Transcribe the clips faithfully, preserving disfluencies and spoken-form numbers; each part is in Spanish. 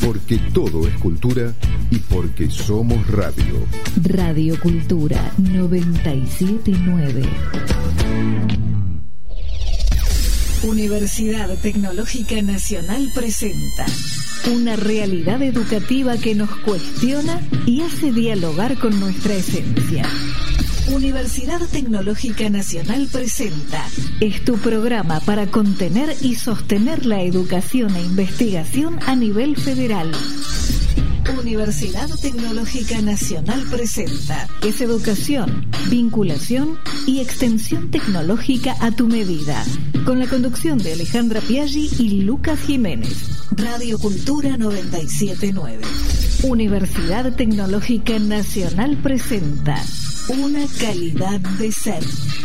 Porque todo es cultura y porque somos radio. Radio Cultura noventa y siete punto nueve. Universidad Tecnológica Nacional presenta una realidad educativa que nos cuestiona y hace dialogar con nuestra esencia. Universidad Tecnológica Nacional presenta. Es tu programa para contener y sostener la educación e investigación a nivel federal. Universidad Tecnológica Nacional presenta. Es educación, vinculación y extensión tecnológica a tu medida. Con la conducción de Alejandra Piaggi y Lucas Jiménez. Radio Cultura noventa y siete punto nueve. Universidad Tecnológica Nacional presenta. Una calidad de ser.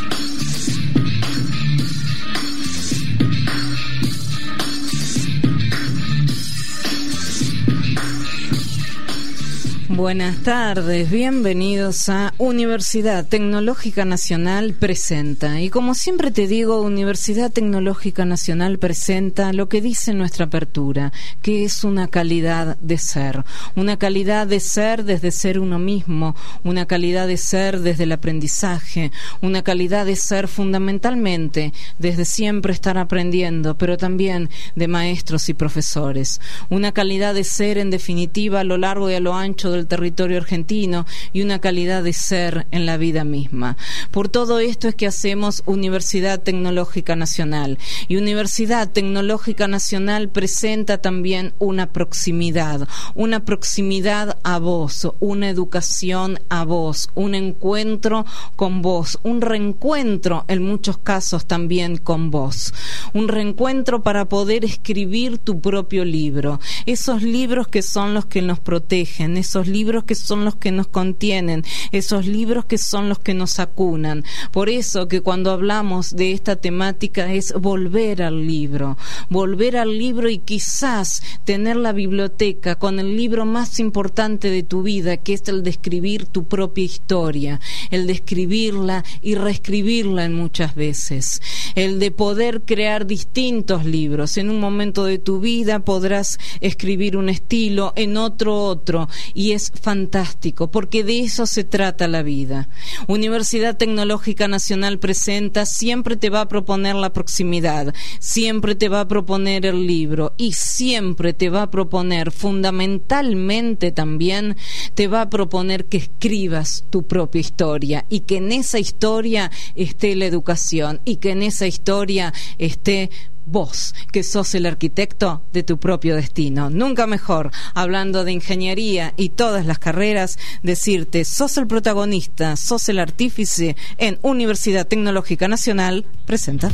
Buenas tardes, bienvenidos a Universidad Tecnológica Nacional presenta. Y como siempre te digo, Universidad Tecnológica Nacional presenta lo que dice nuestra apertura, que es una calidad de ser. Una calidad de ser desde ser uno mismo, una calidad de ser desde el aprendizaje, una calidad de ser fundamentalmente desde siempre estar aprendiendo, pero también de maestros y profesores. Una calidad de ser, en definitiva, a lo largo y a lo ancho del territorio argentino, y una calidad de ser en la vida misma. Por todo esto es que hacemos Universidad Tecnológica Nacional, y Universidad Tecnológica Nacional presenta también una proximidad, una proximidad a vos, una educación a vos, un encuentro con vos, un reencuentro en muchos casos también con vos, un reencuentro para poder escribir tu propio libro, esos libros que son los que nos protegen, esos libros que son los que nos contienen, esos libros que son los que nos acunan. Por eso que cuando hablamos de esta temática es volver al libro, volver al libro y quizás tener la biblioteca con el libro más importante de tu vida, que es el de escribir tu propia historia, el de escribirla y reescribirla en muchas veces, el de poder crear distintos libros. En un momento de tu vida podrás escribir un estilo, en otro otro, y es fantástico, porque de eso se trata la vida. Universidad Tecnológica Nacional presenta, siempre te va a proponer la proximidad, siempre te va a proponer el libro, y siempre te va a proponer, fundamentalmente también, te va a proponer que escribas tu propia historia, y que en esa historia esté la educación, y que en esa historia esté vos, que sos el arquitecto de tu propio destino. Nunca mejor, hablando de ingeniería y todas las carreras, decirte, sos el protagonista, sos el artífice en Universidad Tecnológica Nacional presenta.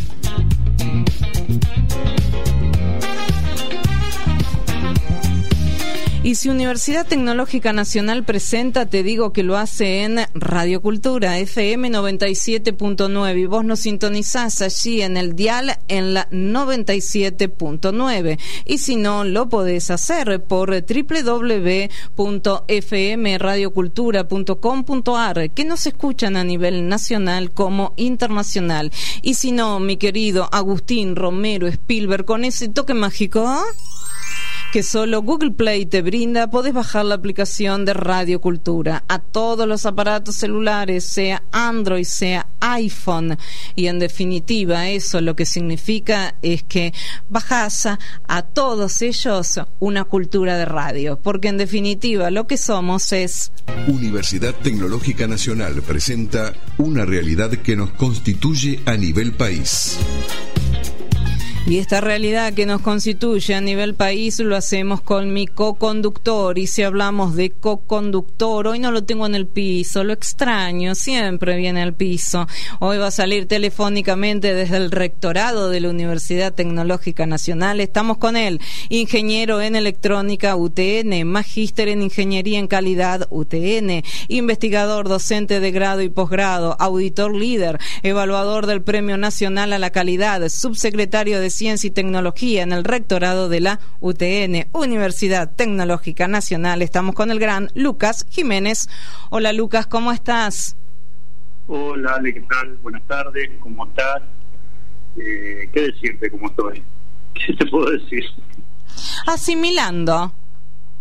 Y si Universidad Tecnológica Nacional presenta, te digo que lo hace en Radio Cultura, F M noventa y siete punto nueve, y vos nos sintonizás allí en el dial en la noventa y siete punto nueve. Y si no, lo podés hacer por doble u doble u doble u punto f m radio cultura punto com punto a r, que nos escuchan a nivel nacional como internacional. Y si no, mi querido Agustín Romero Spielberg, con ese toque mágico que solo Google Play te brinda, podés bajar la aplicación de Radio Cultura a todos los aparatos celulares, sea Android, sea iPhone, y en definitiva eso lo que significa es que bajás a, a todos ellos una cultura de radio, porque en definitiva lo que somos es... Universidad Tecnológica Nacional presenta una realidad que nos constituye a nivel país. Y esta realidad que nos constituye a nivel país lo hacemos con mi co-conductor. Y si hablamos de co-conductor, hoy no lo tengo en el piso, lo extraño, siempre viene al piso. Hoy va a salir telefónicamente desde el rectorado de la Universidad Tecnológica Nacional. Estamos con él, ingeniero en electrónica U T N, magíster en ingeniería en calidad U T N, investigador docente de grado y posgrado, auditor líder, evaluador del Premio Nacional a la Calidad, subsecretario de Ciencia y Tecnología en el rectorado de la U T N, Universidad Tecnológica Nacional. Estamos con el gran Lucas Jiménez. Hola Lucas, ¿cómo estás? Hola Ale, ¿qué tal? Buenas tardes, ¿cómo estás? Eh, ¿Qué decirte cómo estoy? ¿Qué te puedo decir? Asimilando.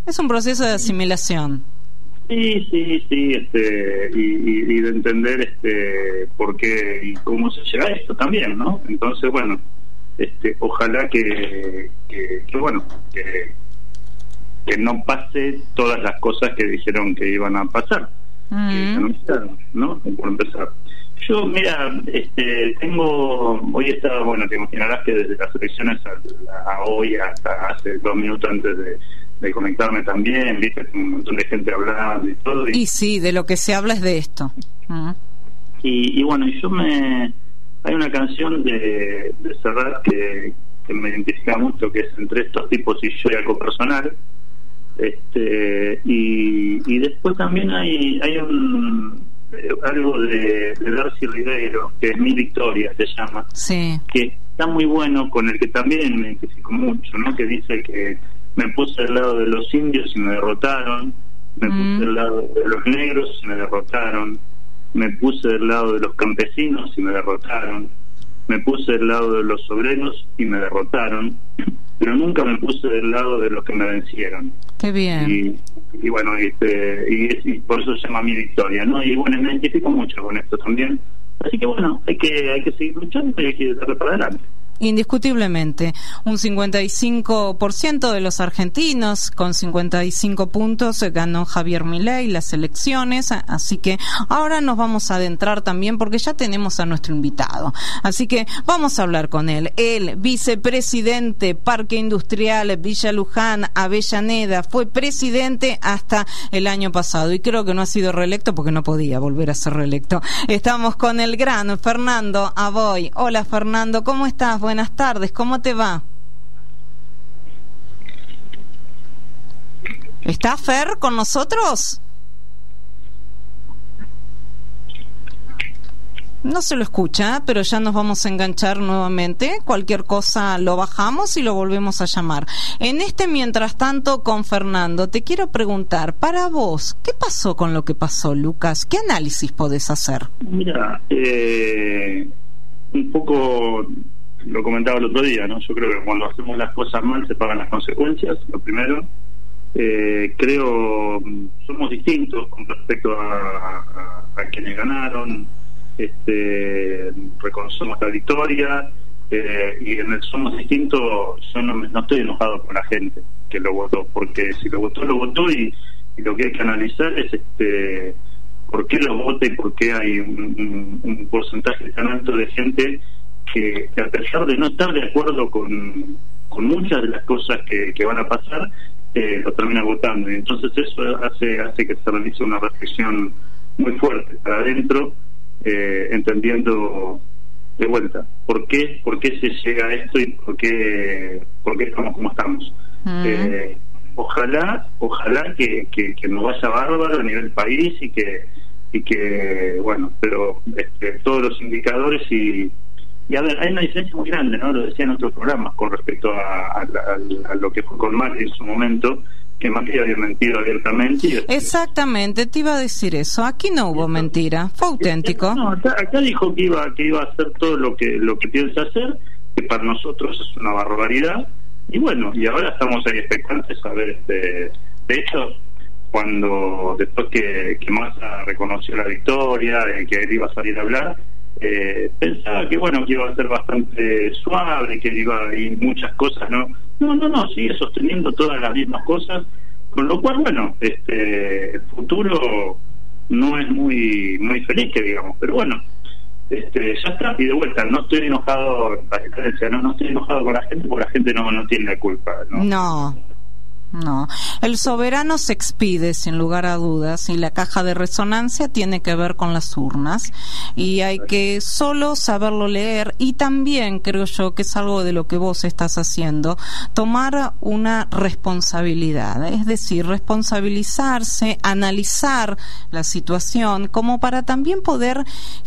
Es un proceso de asimilación. Sí, sí, sí, este, y, y, y de entender este por qué y cómo se llega a esto también, ¿no? Entonces, bueno, este, ojalá que, que, que bueno, que, que no pase todas las cosas que dijeron que iban a pasar, mm. que anunciaron, ¿no? Por empezar. Yo, mira, este, tengo, hoy estaba, bueno, te imaginarás que desde las elecciones a, a hoy, hasta hace dos minutos antes de de conectarme también, viste, un montón de gente hablando y todo. Y, y sí, de lo que se habla es de esto. Uh-huh. Y, y bueno, y yo me... Hay una canción de, de Serrat que, que me identifica mucho, que es Entre estos tipos y yo y algo personal. Este, y, y después también hay hay un algo de, de Darcy Ribeiro, que es Mi Victoria, se llama. Sí. Que está muy bueno, con el que también me identifico mucho, ¿no? Que dice que me puse al lado de los indios y me derrotaron, me mm. puse al lado de los negros y me derrotaron, me puse del lado de los campesinos y me derrotaron, me puse del lado de los obreros y me derrotaron, pero nunca me puse del lado de los que me vencieron. Qué bien. Y, y bueno, este, y, y por eso se llama Mi Victoria, ¿no? Y bueno, me identifico mucho con esto también. Así que bueno, hay que hay que seguir luchando y hay que darle para adelante. Indiscutiblemente, un cincuenta y cinco por ciento de los argentinos con cincuenta y cinco puntos ganó Javier Milei las elecciones, así que ahora nos vamos a adentrar también porque ya tenemos a nuestro invitado, así que vamos a hablar con él, el vicepresidente Parque Industrial Villa Luján, Avellaneda, fue presidente hasta el año pasado y creo que no ha sido reelecto porque no podía volver a ser reelecto. Estamos con el gran Fernando Aboy. Hola Fernando, ¿cómo estás? Buenas tardes, ¿cómo te va? ¿Está Fer con nosotros? No se lo escucha, pero ya nos vamos a enganchar nuevamente. Cualquier cosa lo bajamos y lo volvemos a llamar. En este mientras tanto con Fernando, te quiero preguntar, para vos, ¿qué pasó con lo que pasó, Lucas? ¿Qué análisis podés hacer? Mira, eh, un poco... lo comentaba el otro día, ¿no? Yo creo que cuando hacemos las cosas mal se pagan las consecuencias, lo primero. Eh, creo somos distintos con respecto a, a, a quienes ganaron, este, reconocemos la victoria, eh, y en el somos distintos yo no, no estoy enojado con la gente que lo votó, porque si lo votó, lo votó, y, y lo que hay que analizar es este por qué lo vota y por qué hay un, un, un porcentaje tan alto de gente Que, que a pesar de no estar de acuerdo con, con muchas de las cosas que, que van a pasar, eh, lo termina votando. Y entonces eso hace hace que se realice una reflexión muy fuerte para adentro, eh, entendiendo de vuelta por qué por qué se llega a esto y por qué por qué estamos como estamos. Uh-huh. eh, ojalá ojalá que, que, que nos vaya bárbaro a nivel país y que y que bueno, pero este, todos los indicadores y Y a ver, hay una diferencia muy grande, ¿no? Lo decía en otros programas con respecto a, a, a, a lo que fue con Macri en su momento, que Macri había mentido abiertamente. Y exactamente, te iba a decir eso. Aquí no hubo mentira, fue auténtico. No, acá, acá dijo que iba que iba a hacer todo lo que lo que piensa hacer, que para nosotros es una barbaridad. Y bueno, y ahora estamos ahí expectantes a ver. Este, de hecho, cuando después que, que Massa reconoció la victoria, que él iba a salir a hablar, Eh, pensaba que bueno que iba a ser bastante suave, que iba a ir muchas cosas, no no no no sigue sosteniendo todas las mismas cosas, con lo cual bueno, este el futuro no es muy muy feliz, que digamos, pero bueno, este ya está. Y de vuelta, no estoy enojado, la diferencia, no no estoy enojado con la gente, porque la gente no no tiene la culpa, no, no. No, el soberano se expide sin lugar a dudas, y la caja de resonancia tiene que ver con las urnas, y hay que solo saberlo leer. Y también creo yo que es algo de lo que vos estás haciendo, tomar una responsabilidad, es decir, responsabilizarse, analizar la situación como para también poder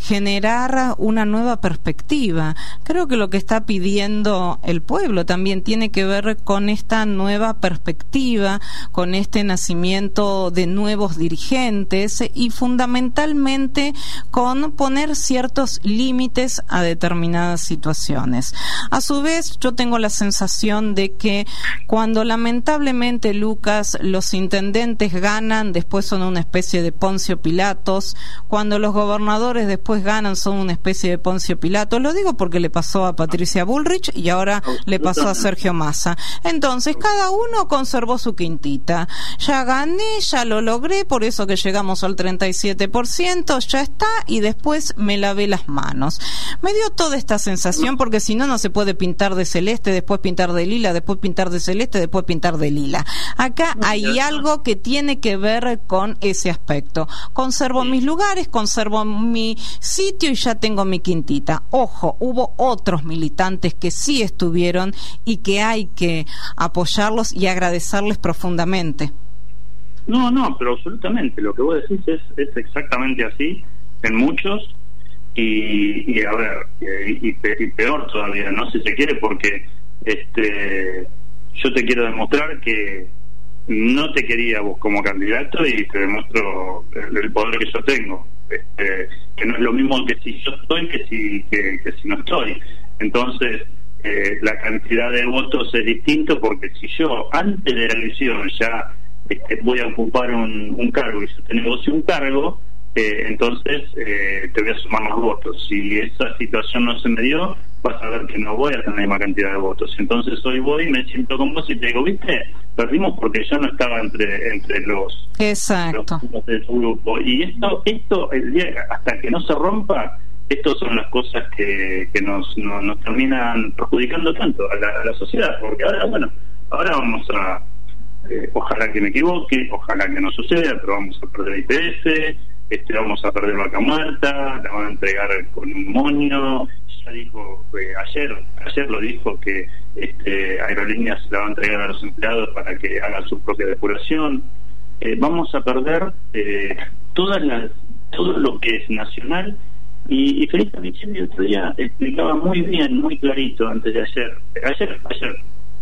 generar una nueva perspectiva. Creo que lo que está pidiendo el pueblo también tiene que ver con esta nueva perspectiva expectativa con este nacimiento de nuevos dirigentes y fundamentalmente con poner ciertos límites a determinadas situaciones. A su vez, yo tengo la sensación de que cuando lamentablemente, Lucas, los intendentes ganan, después son una especie de Poncio Pilatos, cuando los gobernadores después ganan, son una especie de Poncio Pilatos. Lo digo porque le pasó a Patricia Bullrich y ahora le pasó a Sergio Massa. Entonces, cada uno conservó su quintita. Ya gané, ya lo logré, por eso que llegamos al treinta y siete por ciento, ya está, y después me lavé las manos. Me dio toda esta sensación, porque si no, no se puede pintar de celeste, después pintar de lila, después pintar de celeste, después pintar de lila. Acá hay algo que tiene que ver con ese aspecto. Conservo mis lugares, conservo mi sitio y ya tengo mi quintita. Ojo, hubo otros militantes que sí estuvieron y que hay que apoyarlos y agradecerles profundamente. No, no, pero absolutamente. Lo que vos decís es, es exactamente así en muchos y, y a ver, y, y peor todavía, ¿no? Si se quiere, porque este yo te quiero demostrar que no te quería vos como candidato y te demuestro el, el poder que yo tengo. Este, que no es lo mismo que si yo estoy que si, que, que si no estoy. Entonces, eh, la cantidad de votos es distinto, porque si yo antes de la elección ya este, voy a ocupar un, un cargo y yo te negocio un cargo, eh, entonces eh, te voy a sumar más votos. Si esa situación no se me dio, vas a ver que no voy a tener la misma cantidad de votos. Entonces hoy voy y me siento con vos y te digo, viste, perdimos porque yo no estaba entre entre los, Exacto. los de tu grupo. Y esto, esto el día hasta que no se rompa, estas son las cosas que, que nos, no, nos terminan perjudicando tanto a la, a la sociedad, porque ahora, bueno, ahora vamos a, eh, ojalá que me equivoque, ojalá que no suceda, pero vamos a perder I P F, este, vamos a perder Vaca Muerta, la van a entregar con un moño. Ya dijo, eh, ayer ayer lo dijo, que este, Aerolíneas la va a entregar a los empleados para que hagan su propia depuración. Eh, vamos a perder eh, todas las todo lo que es nacional. Y, y Felisa Micheli el otro día explicaba muy bien, muy clarito, antes de ayer, ayer, ayer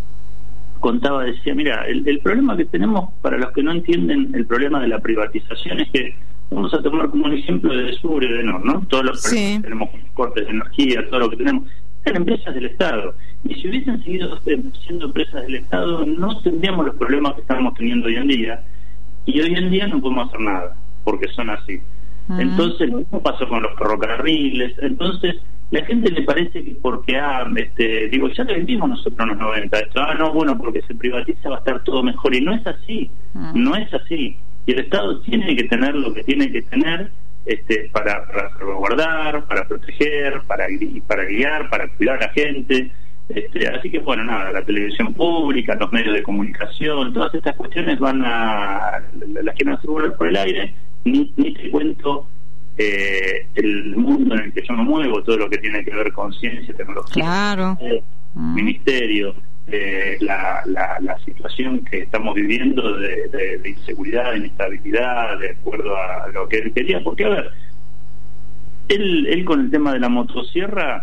contaba, decía, mira, el, el problema que tenemos, para los que no entienden el problema de la privatización, es que vamos a tomar como un ejemplo de Sur y de Nor, ¿no? Todos los sí. que tenemos cortes de energía, todo lo que tenemos, eran empresas del Estado. Y si hubiesen seguido siendo empresas del Estado, no tendríamos los problemas que estamos teniendo hoy en día. Y hoy en día no podemos hacer nada, porque son así. Uh-huh. Entonces, lo mismo pasó con los ferrocarriles. Entonces, la gente le parece que porque, ah, este, digo, ya lo vivimos nosotros en los noventa, esto, ah, no, bueno, porque se privatiza va a estar todo mejor. Y no es así, uh-huh. no es así. Y el Estado tiene que tener lo que tiene que tener este, para, para salvaguardar, para proteger, para, para guiar, para cuidar a la gente. Este, así que, bueno, nada, la televisión pública, los medios de comunicación, todas estas cuestiones van a, las quieren asegurar por el aire. Ni, ni te cuento eh, el mundo en el que yo me muevo, todo lo que tiene que ver con ciencia, tecnología, claro. eh, mm. ministerio, eh, la, la, la situación que estamos viviendo de, de, de inseguridad, de inestabilidad, de acuerdo a lo que él quería. Porque, a ver, él, él con el tema de la motosierra,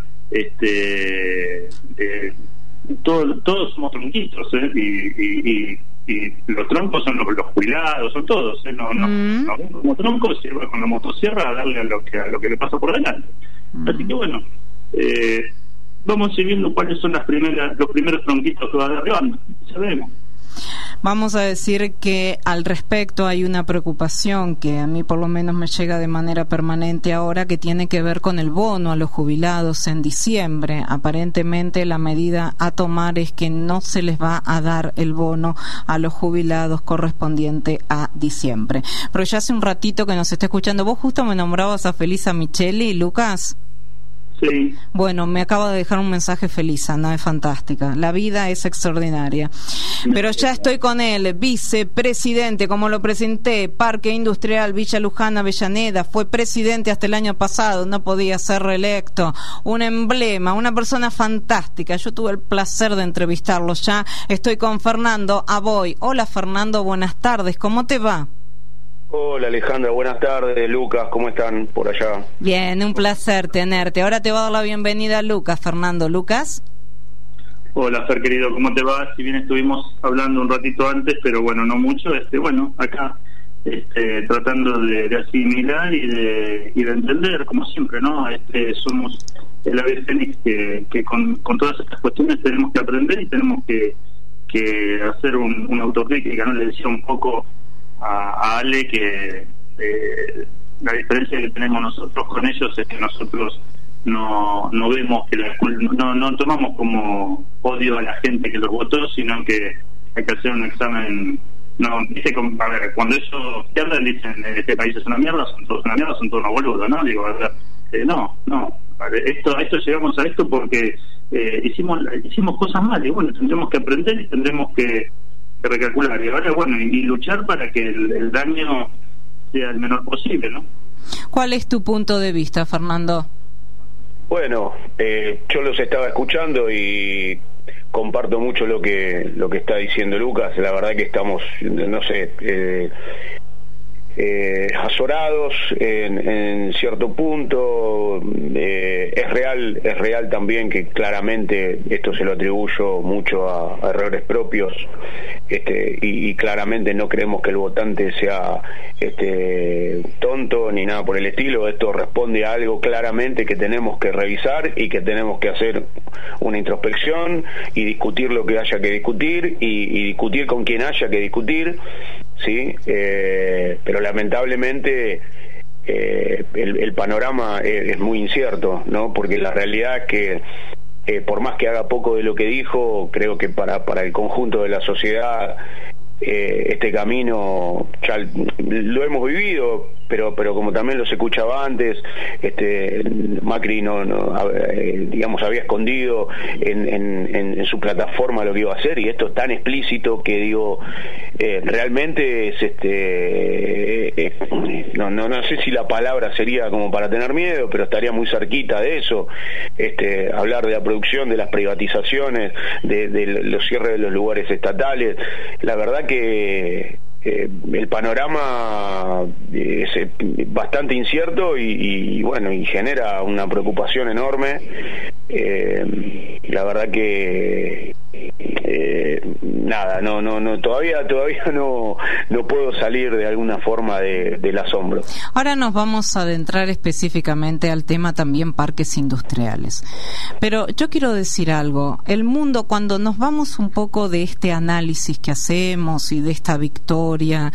este eh, todo, todos somos tronquitos, ¿eh? y, y, y y los troncos son los, los jubilados, son todos, ¿eh? no, no, mm. no, como tronco sirve con la motosierra a darle a lo que a lo que le pasa por delante. Mm. Así que bueno, eh, vamos a ir viendo cuáles son las primeras los primeros tronquitos que va derribando, ya veremos. Vamos a decir que al respecto hay una preocupación que a mí por lo menos me llega de manera permanente ahora, que tiene que ver con el bono a los jubilados en diciembre. Aparentemente la medida a tomar es que no se les va a dar el bono a los jubilados correspondiente a diciembre. Pero ya hace un ratito que nos está escuchando. Vos justo me nombrabas a Felisa Micheli, Lucas. Sí. Bueno, me acaba de dejar un mensaje Felisa, ¿no? Es fantástica. La vida es extraordinaria. Pero ya estoy con él, vicepresidente, como lo presenté, Parque Industrial Villa Luján, Avellaneda. Fue presidente hasta el año pasado, no podía ser reelecto. Un emblema, una persona fantástica. Yo tuve el placer de entrevistarlo. Ya estoy con Fernando Aboy. Hola, Fernando, buenas tardes. ¿Cómo te va? Hola Alejandra, buenas tardes. Lucas, ¿cómo están por allá? Bien, un placer tenerte. Ahora te voy a dar la bienvenida a Lucas. Fernando, ¿Lucas? Hola Fer, querido, ¿cómo te va? Si bien estuvimos hablando un ratito antes, pero bueno, no mucho, este bueno, acá este, tratando de, de asimilar y de, y de entender, como siempre, ¿no? Este, somos el ave fénix que, que con, con todas estas cuestiones tenemos que aprender y tenemos que, que hacer un, una autocrítica, ¿no? Le decía un poco a, a Ale que eh, la diferencia que tenemos nosotros con ellos es que nosotros no no vemos que la, no no tomamos como odio a la gente que los votó, sino que hay que hacer un examen. No dice, a ver, cuando ellos pierden dicen este país es una mierda, son todos una mierda, son todos unos boludos, ¿no? Digo, a ver, eh, no no esto a esto llegamos a esto porque eh, hicimos hicimos cosas mal y bueno, tendremos que aprender y tendremos que, que recalcular y ahora bueno y, y luchar para que el, el daño sea el menor posible, ¿no? ¿Cuál es tu punto de vista, Fernando? Bueno, eh, yo los estaba escuchando y comparto mucho lo que lo que está diciendo Lucas. La verdad que estamos, no sé, eh, eh, azorados en, en cierto punto. Eh, es real, es real también que claramente esto se lo atribuyo mucho a, a errores propios. Este, y, y claramente no creemos que el votante sea este, tonto ni nada por el estilo. Esto responde a algo claramente que tenemos que revisar y que tenemos que hacer una introspección y discutir lo que haya que discutir y, y discutir con quien haya que discutir, ¿sí? Eh, pero lamentablemente eh, el, el panorama es, es muy incierto, ¿no? Porque la realidad es que Eh, por más que haga poco de lo que dijo, creo que para para el conjunto de la sociedad eh, este camino ya lo hemos vivido, pero pero como también los escuchaba antes, este Macri no, no eh, digamos había escondido en, en, en su plataforma lo que iba a hacer, y esto es tan explícito que digo eh, realmente es este eh, eh, no no no sé si la palabra sería como para tener miedo, pero estaría muy cerquita de eso. Este hablar de la producción, de las privatizaciones, de, de los cierres de los lugares estatales, la verdad que Eh, el panorama es bastante incierto y, y bueno, y genera una preocupación enorme. Eh, la verdad que eh, nada, no, no, no, todavía, todavía no, no puedo salir de alguna forma de, del asombro. Ahora nos vamos a adentrar específicamente al tema también parques industriales. Pero yo quiero decir algo. El mundo, cuando nos vamos un poco de este análisis que hacemos y de esta victoria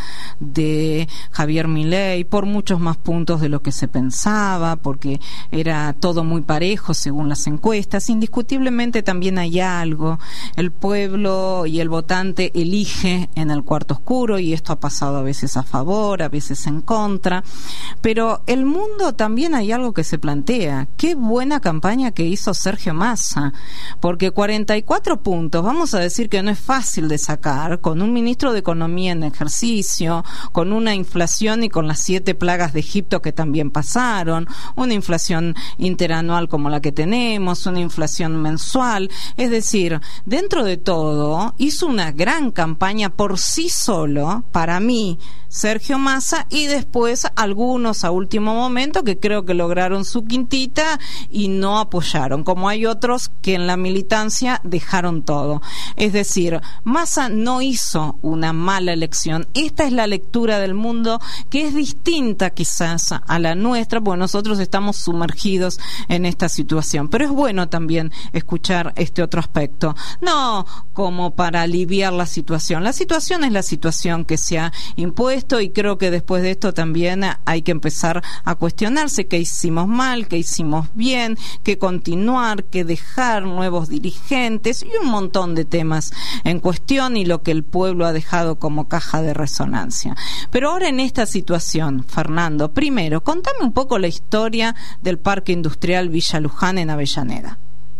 de Javier Milei por muchos más puntos de lo que se pensaba, porque era todo muy parejo según las encuestas, indiscutiblemente también hay algo. El pueblo y el votante elige en el cuarto oscuro, y esto ha pasado a veces a favor, a veces en contra, pero el mundo también hay algo que se plantea. Qué buena campaña que hizo Sergio Massa, porque cuarenta y cuatro puntos, vamos a decir que no es fácil de sacar, con un ministro de Economía en ejercicio, con una inflación y con las siete plagas de Egipto que también pasaron, una inflación interanual como la que tenemos, una inflación mensual, es decir, dentro de todo, hizo una gran campaña por sí solo, para mí, Sergio Massa, y después algunos a último momento que creo que lograron su quintita y no apoyaron, como hay otros que en la militancia dejaron todo. Es decir, Massa no hizo una mala elección. Esta es la lectura del mundo que es distinta quizás a la nuestra, porque nosotros estamos sumergidos en esta situación. Pero es bueno también escuchar este otro aspecto. No como para aliviar la situación. La situación es la situación que se ha impuesto, y creo que después de esto también hay que empezar a cuestionarse qué hicimos mal, qué hicimos bien, qué continuar, qué dejar, nuevos dirigentes y un montón de temas en cuestión, y lo que el pueblo ha dejado como caja de resonancia. Pero ahora en esta situación, Fernando, primero, contame un poco la historia del Parque Industrial Villa Luján en Avellaneda.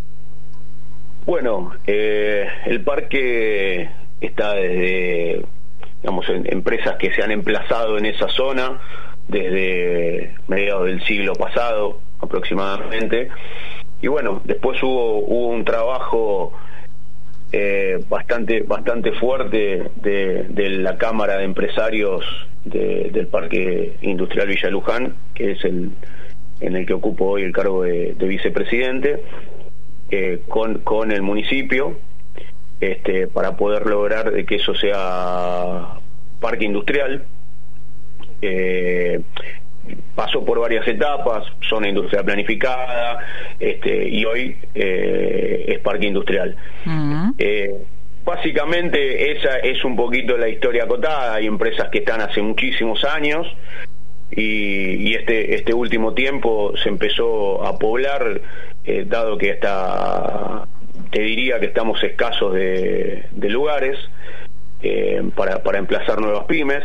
Bueno, eh, el parque está desde, digamos, en, empresas que se han emplazado en esa zona desde mediados del siglo pasado aproximadamente, y bueno, después hubo hubo un trabajo eh, bastante bastante fuerte de, de la Cámara de Empresarios de, del Parque Industrial Villa Luján, que es el en el que ocupo hoy el cargo de, de vicepresidente. Eh, con, con el municipio, este, para poder lograr de que eso sea parque industrial. Eh, pasó por varias etapas, zona industrial planificada, este, y hoy eh, es parque industrial. Uh-huh. eh, básicamente esa es un poquito la historia acotada. Hay empresas que están hace muchísimos años y, y este este último tiempo se empezó a poblar, eh, dado que está, te diría que estamos escasos de, de lugares eh, para, para emplazar nuevas pymes.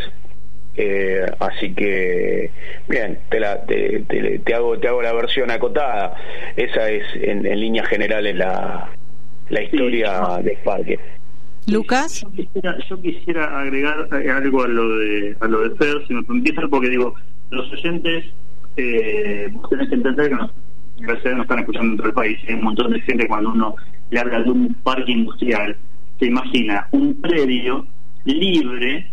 Eh, así que bien, te, la, te, te, te hago te hago la versión acotada. Esa es en, en líneas generales la, la historia sí. del parque. Lucas, yo quisiera, yo quisiera agregar algo a lo de a lo de Fer, si me permiten, porque digo, los oyentes eh, vos tenés que entender que nos, gracias no están escuchando en todo el país. Hay un montón de gente, cuando uno le habla de un parque industrial, se imagina un predio libre,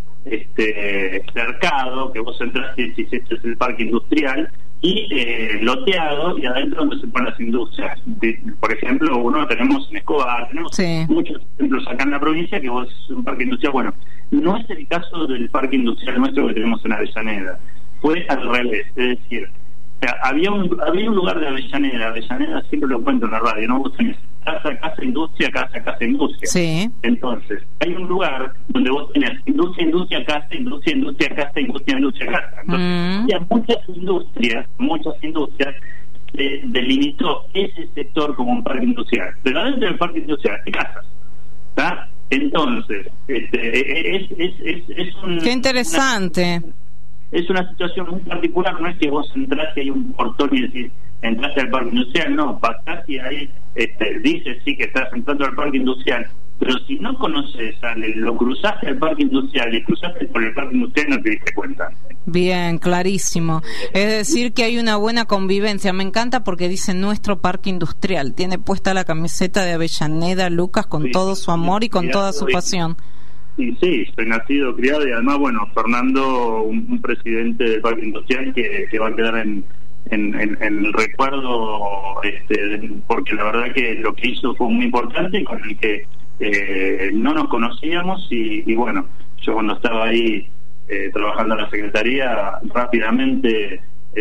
este cercado, que vos entras y decís, este es el parque industrial, y eh, loteado, y adentro donde se ponen las industrias. De, por ejemplo, uno tenemos en Escobar, tenemos sí. muchos ejemplos acá en la provincia que vos es un parque industrial. Bueno, no es el caso del parque industrial nuestro que tenemos en Avellaneda. Fue al revés, es decir, o sea, había un había un lugar de Avellaneda, Avellaneda siempre lo cuento en la radio, ¿no? Vos tenés casa, casa, industria, casa, casa, industria. Sí. Entonces, hay un lugar donde vos tenés industria, industria, casa, industria, industria, casa, industria, industria, casa. Entonces, mm. había muchas industrias, muchas industrias, eh, delimitó ese sector como un parque industrial. Pero adentro del parque industrial hay casas, ¿está? Entonces, este, es, es, es, es un... Qué interesante. Una, es una situación muy particular, no es que vos entras y hay un portón y decís, entraste al parque industrial, no, pasás y ahí este, dices sí que estás entrando al parque industrial, pero si no conoces, lo cruzaste al parque industrial y cruzaste por el parque industrial, no te diste cuenta. Bien, clarísimo. Es decir, que hay una buena convivencia. Me encanta porque dice nuestro parque industrial. Tiene puesta la camiseta de Avellaneda, Lucas, con sí, todo su amor y con toda su pasión. Sí, sí, soy nacido, criado, y además, bueno, Fernando, un, un presidente del parque industrial que, que va a quedar en En, en, en el recuerdo, este, porque la verdad que lo que hizo fue muy importante, con el que eh, no nos conocíamos y, y bueno, yo cuando estaba ahí eh, trabajando en la secretaría rápidamente,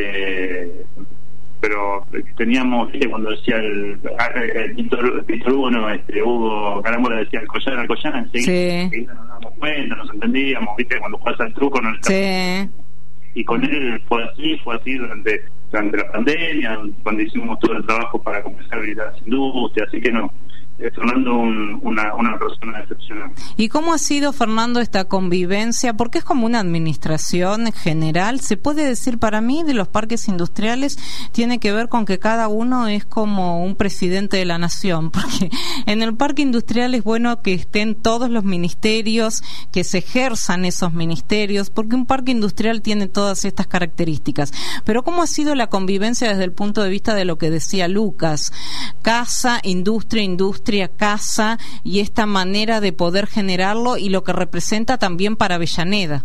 eh, pero teníamos, ¿viste? Cuando decía el, el Víctor, Víctor Hugo, no, este, Hugo Carambola decía Alcoyana, Alcoyana, enseguida, sí. nos dábamos cuenta, nos entendíamos, ¿viste? Cuando jugás al truco, no sí. Y con él fue así, fue así durante durante la pandemia, cuando hicimos todo el trabajo para comenzar a habilitar las industrias, así que no, Fernando un, una, una persona excepcional. ¿Y cómo ha sido, Fernando, esta convivencia? Porque es como una administración general, se puede decir, para mí, de los parques industriales, tiene que ver con que cada uno es como un presidente de la nación, porque en el parque industrial es bueno que estén todos los ministerios, que se ejerzan esos ministerios, porque un parque industrial tiene todas estas características. Pero ¿cómo ha sido la convivencia desde el punto de vista de lo que decía Lucas? Casa, industria, industria, casa, y esta manera de poder generarlo y lo que representa también para Avellaneda.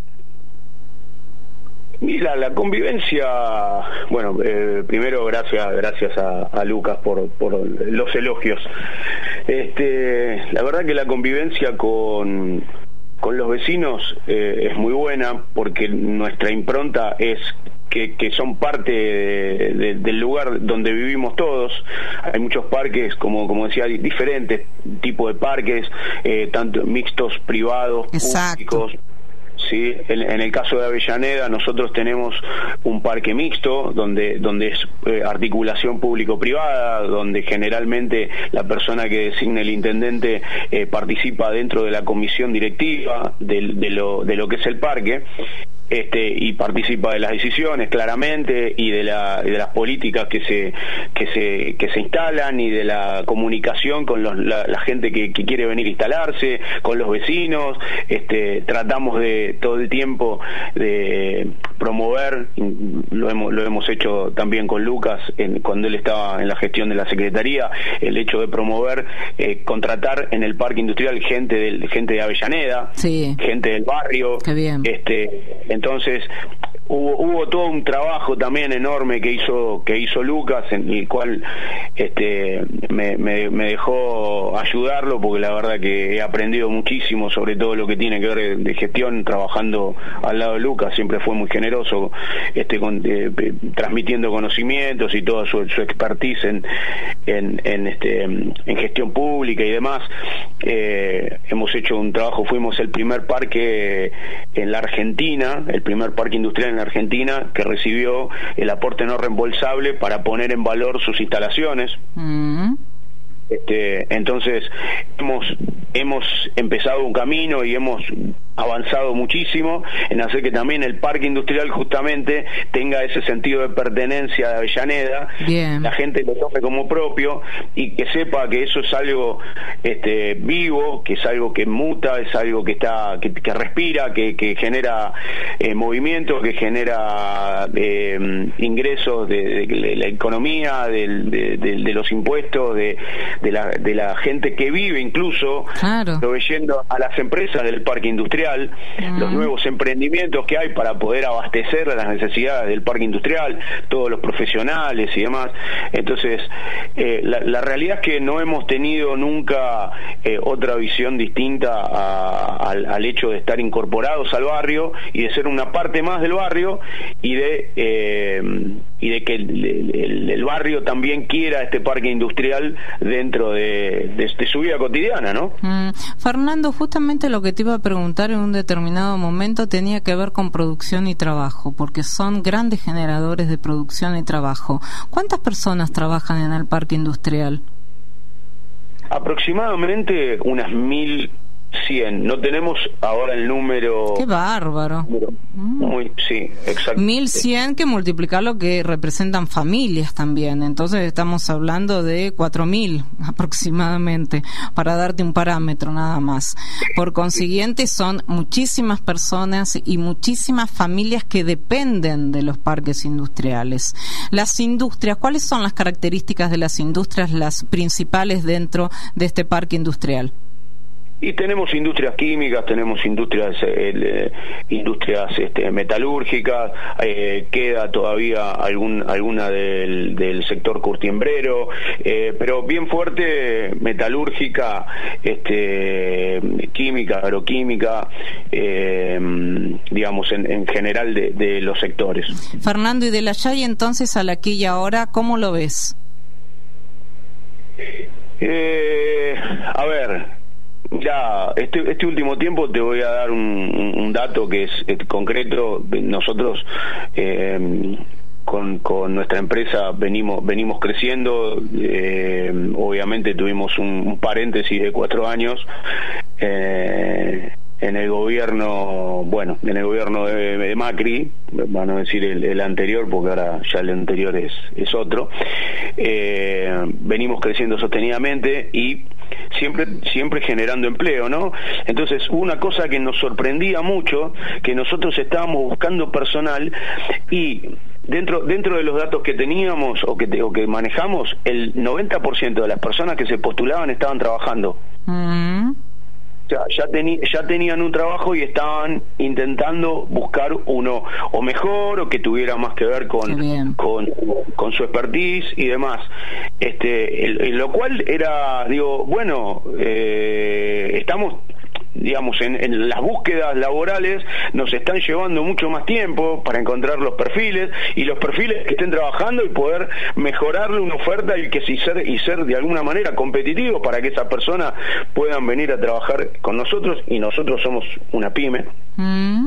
Mira, la convivencia, bueno, eh, primero gracias gracias a, a Lucas por, por los elogios. Este, la verdad que la convivencia con con los vecinos eh, es muy buena, porque nuestra impronta es Que, que son parte de, de, del lugar donde vivimos todos. Hay muchos parques, como como decía, diferentes tipos de parques, eh, tanto mixtos, privados, exacto, públicos. Sí, en, en el caso de Avellaneda nosotros tenemos un parque mixto donde donde es eh, articulación público-privada, donde generalmente la persona que designe el intendente eh, participa dentro de la comisión directiva de, de lo de lo que es el parque. Este, y participa de las decisiones claramente, y de la de las políticas que se que se que se instalan, y de la comunicación con los, la, la gente que, que quiere venir a instalarse, con los vecinos. Este, tratamos de todo el tiempo de promover, lo hemos lo hemos hecho también con Lucas en, cuando él estaba en la gestión de la secretaría, el hecho de promover, eh, contratar en el parque industrial gente del gente de Avellaneda, sí, gente del barrio. Qué bien. Este, entonces hubo, hubo todo un trabajo también enorme que hizo que hizo Lucas, en el cual este me, me, me dejó ayudarlo, porque la verdad que he aprendido muchísimo sobre todo lo que tiene que ver de gestión trabajando al lado de Lucas. Siempre fue muy generoso, este con, eh, transmitiendo conocimientos y toda su, su expertise en, en, en este en gestión pública y demás. Eh, hemos hecho un trabajo, fuimos el primer parque en la Argentina, el primer parque industrial en la Argentina que recibió el aporte no reembolsable para poner en valor sus instalaciones. Mm. Este, entonces hemos hemos empezado un camino y hemos avanzado muchísimo en hacer que también el parque industrial justamente tenga ese sentido de pertenencia de Avellaneda. Bien. La gente lo tome como propio y que sepa que eso es algo este, vivo, que es algo que muta, es algo que está que, que respira, que, que genera eh, movimiento, que genera eh, ingresos de, de, de la economía, de, de, de, de los impuestos, de, de, la, de la gente que vive incluso, claro, proveyendo a las empresas del parque industrial. Mm. Los nuevos emprendimientos que hay para poder abastecer las necesidades del parque industrial, todos los profesionales y demás. Entonces eh, la, la realidad es que no hemos tenido nunca eh, otra visión distinta a, a, al, al hecho de estar incorporados al barrio y de ser una parte más del barrio y de eh, y de que el, el, el barrio también quiera este parque industrial dentro de, de, de su vida cotidiana, ¿no? Mm. Fernando, justamente lo que te iba a preguntar en un determinado momento tenía que ver con producción y trabajo, porque son grandes generadores de producción y trabajo. ¿Cuántas personas trabajan en el parque industrial? Aproximadamente unas mil cien. No tenemos ahora el número. ¡Qué bárbaro! Número, muy, sí, exacto. mil cien que multiplicar lo que representan familias también. Entonces estamos hablando de cuatro mil aproximadamente, para darte un parámetro nada más. Por consiguiente, son muchísimas personas y muchísimas familias que dependen de los parques industriales. Las industrias, ¿cuáles son las características de las industrias, las principales dentro de este parque industrial? Y tenemos industrias químicas, tenemos industrias eh, industrias este, metalúrgicas, eh, queda todavía algún alguna del, del sector curtiembrero, eh, pero bien fuerte metalúrgica, este, química, agroquímica, eh, digamos en, en general de, de los sectores. Fernando, y de la Yay entonces a la aquí y ahora, ¿cómo lo ves? Eh, a ver. Mira, este, este último tiempo te voy a dar un, un, un dato que es, es concreto. Nosotros eh, con, con nuestra empresa venimos venimos creciendo. Eh, obviamente tuvimos un, un paréntesis de cuatro años eh, en el gobierno, bueno, en el gobierno de, de Macri, van a decir el, el anterior, porque ahora ya el anterior es, es otro. Eh, venimos creciendo sostenidamente y siempre siempre generando empleo, ¿no? Entonces, una cosa que nos sorprendía mucho, que nosotros estábamos buscando personal y dentro dentro de los datos que teníamos o que o que manejamos, el noventa por ciento de las personas que se postulaban estaban trabajando. Mm. O sea, ya, teni, ya tenían un trabajo y estaban intentando buscar uno o mejor o que tuviera más que ver con con, con su expertise y demás. Este, el, el, lo cual era, digo, bueno, eh, estamos digamos en, en las búsquedas laborales nos están llevando mucho más tiempo para encontrar los perfiles y los perfiles que estén trabajando y poder mejorarle una oferta y que si ser y ser de alguna manera competitivos para que esas personas puedan venir a trabajar con nosotros, y nosotros somos una pyme. Mm.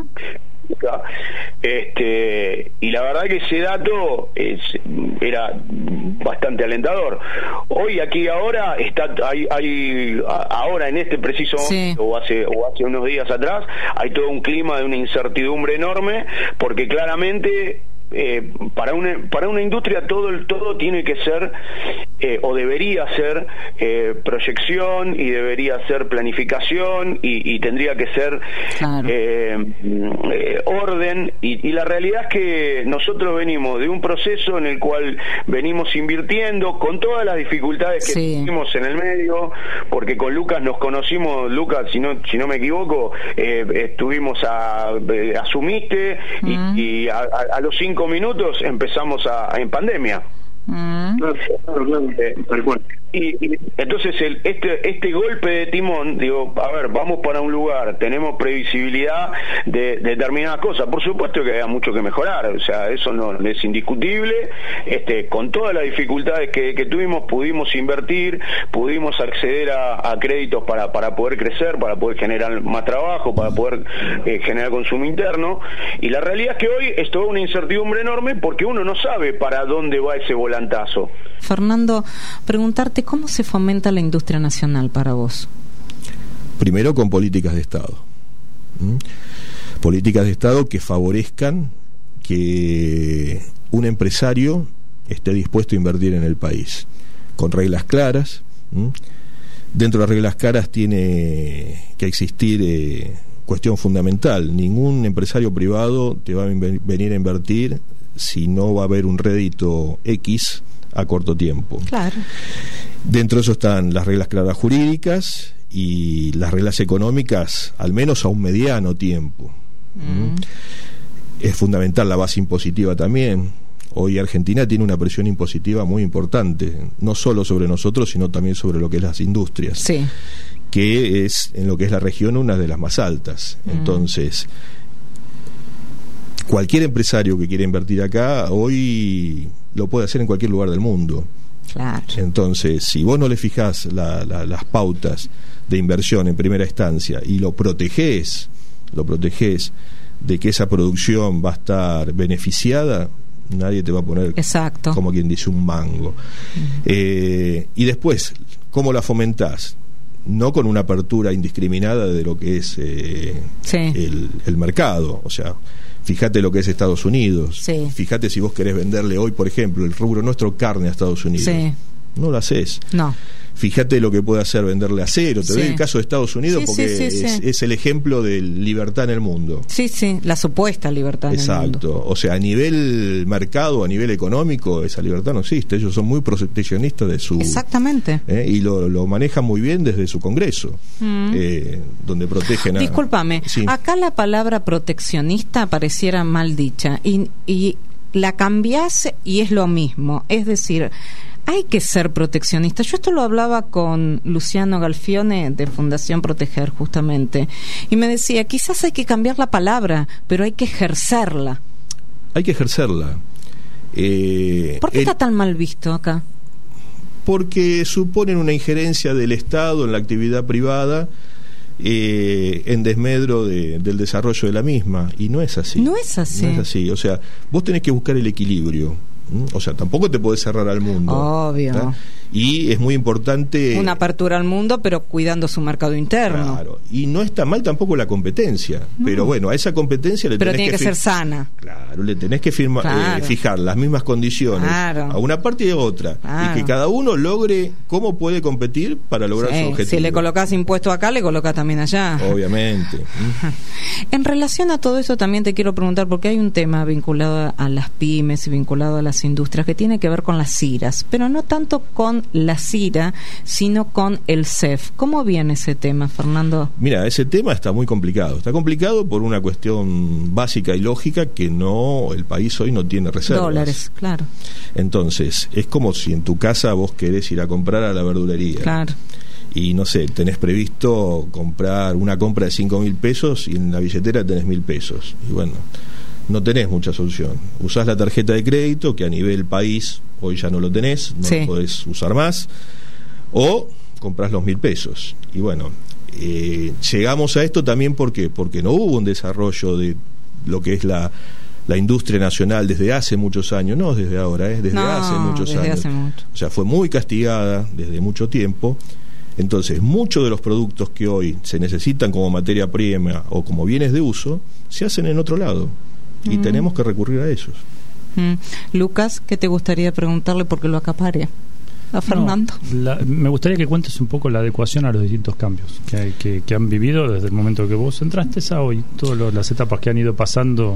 Este, y la verdad que ese dato es, era bastante alentador. Hoy aquí ahora está hay, hay ahora en este preciso momento, sí, o hace o hace unos días atrás hay todo un clima de una incertidumbre enorme, porque claramente Eh, para una para una industria todo el todo tiene que ser eh, o debería ser eh, proyección y debería ser planificación y, y tendría que ser claro. eh, eh, orden y, y la realidad es que nosotros venimos de un proceso en el cual venimos invirtiendo con todas las dificultades que sí. tuvimos en el medio, porque con Lucas nos conocimos, Lucas, si no, si no me equivoco, eh, estuvimos a, eh, asumiste mm. y, y a, a, a los cinco minutos empezamos a, a en pandemia. Mm. Claro, claro, claro. Eh, tal cual. Y, y entonces el, este este golpe de timón, digo, a ver, vamos para un lugar, tenemos previsibilidad de, de determinadas cosas, por supuesto que hay mucho que mejorar, o sea, eso no es indiscutible, este, con todas las dificultades que, que tuvimos, pudimos invertir, pudimos acceder a, a créditos para, para poder crecer, para poder generar más trabajo, para poder eh, generar consumo interno, y la realidad es que hoy es toda una incertidumbre enorme porque uno no sabe para dónde va ese volantazo. Fernando, preguntarte cómo se fomenta la industria nacional para vos. Primero con políticas de Estado. ¿Mm? Políticas de Estado que favorezcan que un empresario esté dispuesto a invertir en el país, con reglas claras. ¿Mm? Dentro de las reglas claras tiene que existir eh, cuestión fundamental: ningún empresario privado te va a venir a invertir si no va a haber un rédito X a corto tiempo. Claro. Dentro de eso están las reglas claras jurídicas y las reglas económicas, al menos a un mediano tiempo. Mm. Es fundamental la base impositiva también. Hoy Argentina tiene una presión impositiva muy importante, no solo sobre nosotros, sino también sobre lo que es las industrias, sí. que es, en lo que es la región, una de las más altas. Mm. Entonces, cualquier empresario que quiera invertir acá hoy lo puede hacer en cualquier lugar del mundo. Claro. Entonces, si vos no le fijás la, la, las pautas de inversión en primera instancia y lo protegés, lo protegés de que esa producción va a estar beneficiada, nadie te va a poner, exacto, como quien dice, un mango. Uh-huh. Eh, y después, ¿cómo la fomentás? No con una apertura indiscriminada de lo que es eh, sí. el, el mercado, o sea, fíjate lo que es Estados Unidos, sí. fíjate si vos querés venderle hoy, por ejemplo, el rubro nuestro, carne a Estados Unidos, sí. no lo haces. No. Fíjate lo que puede hacer venderle acero. Te sí. doy el caso de Estados Unidos sí, porque sí, sí, es, sí. es el ejemplo de libertad en el mundo. Sí, sí, la supuesta libertad en Exacto. el mundo. Exacto. O sea, a nivel mercado, a nivel económico, esa libertad no existe. Ellos son muy proteccionistas de su... Exactamente. Eh, y lo, lo manejan muy bien desde su Congreso, mm. eh, donde protegen a... Discúlpame, sí. acá la palabra proteccionista pareciera mal dicha y, y la cambiás y es lo mismo. Es decir... hay que ser proteccionista. Yo esto lo hablaba con Luciano Galfione de Fundación Proteger, justamente, y me decía, quizás hay que cambiar la palabra, pero hay que ejercerla. Hay que ejercerla. Eh, ¿Por qué el... está tan mal visto acá? Porque suponen una injerencia del Estado en la actividad privada, eh, en desmedro de, del desarrollo de la misma, y no es así. No es así. No es así. O sea, vos tenés que buscar el equilibrio. O sea, tampoco te podés cerrar al mundo. Obvio. ¿tá? Y es muy importante... una apertura al mundo, pero cuidando su mercado interno. Claro. Y no está mal tampoco la competencia. No. Pero bueno, a esa competencia le pero tenés que... Pero tiene que, que ser sana. Claro, le tenés que firma, claro. eh, fijar las mismas condiciones claro. a una parte y a otra. Claro. Y que cada uno logre cómo puede competir para lograr sí. su objetivo. Si le colocás impuesto acá, le colocás también allá. Obviamente. En relación a todo eso también te quiero preguntar, porque hay un tema vinculado a las pymes y vinculado a las industrias que tiene que ver con las C I R As, pero no tanto con la C I R A, sino con el C E F. ¿Cómo viene ese tema, Fernando? Mira, ese tema está muy complicado. Está complicado por una cuestión básica y lógica, que no, el país hoy no tiene reservas. Dólares, claro. Entonces, es como si en tu casa vos querés ir a comprar a la verdulería. Claro. Y no sé, tenés previsto comprar una compra de cinco mil pesos y en la billetera tenés mil pesos. Y bueno, no tenés mucha solución. Usás la tarjeta de crédito, que a nivel país hoy ya no lo tenés, no sí. lo podés usar más, o comprás los mil pesos. Y bueno, eh, llegamos a esto también ¿por qué? Porque no hubo un desarrollo de lo que es la, la industria nacional desde hace muchos años, no desde ahora, ¿eh? desde no, hace muchos desde años. Hace mucho. O sea, fue muy castigada desde mucho tiempo. Entonces, muchos de los productos que hoy se necesitan como materia prima o como bienes de uso, se hacen en otro lado. Y mm. tenemos que recurrir a ellos. Mm. Lucas, ¿qué te gustaría preguntarle porque lo acapare? a Fernando. No, la, me gustaría que cuentes un poco la adecuación a los distintos cambios que, hay, que, que han vivido desde el momento que vos entraste a hoy, todas las etapas que han ido pasando.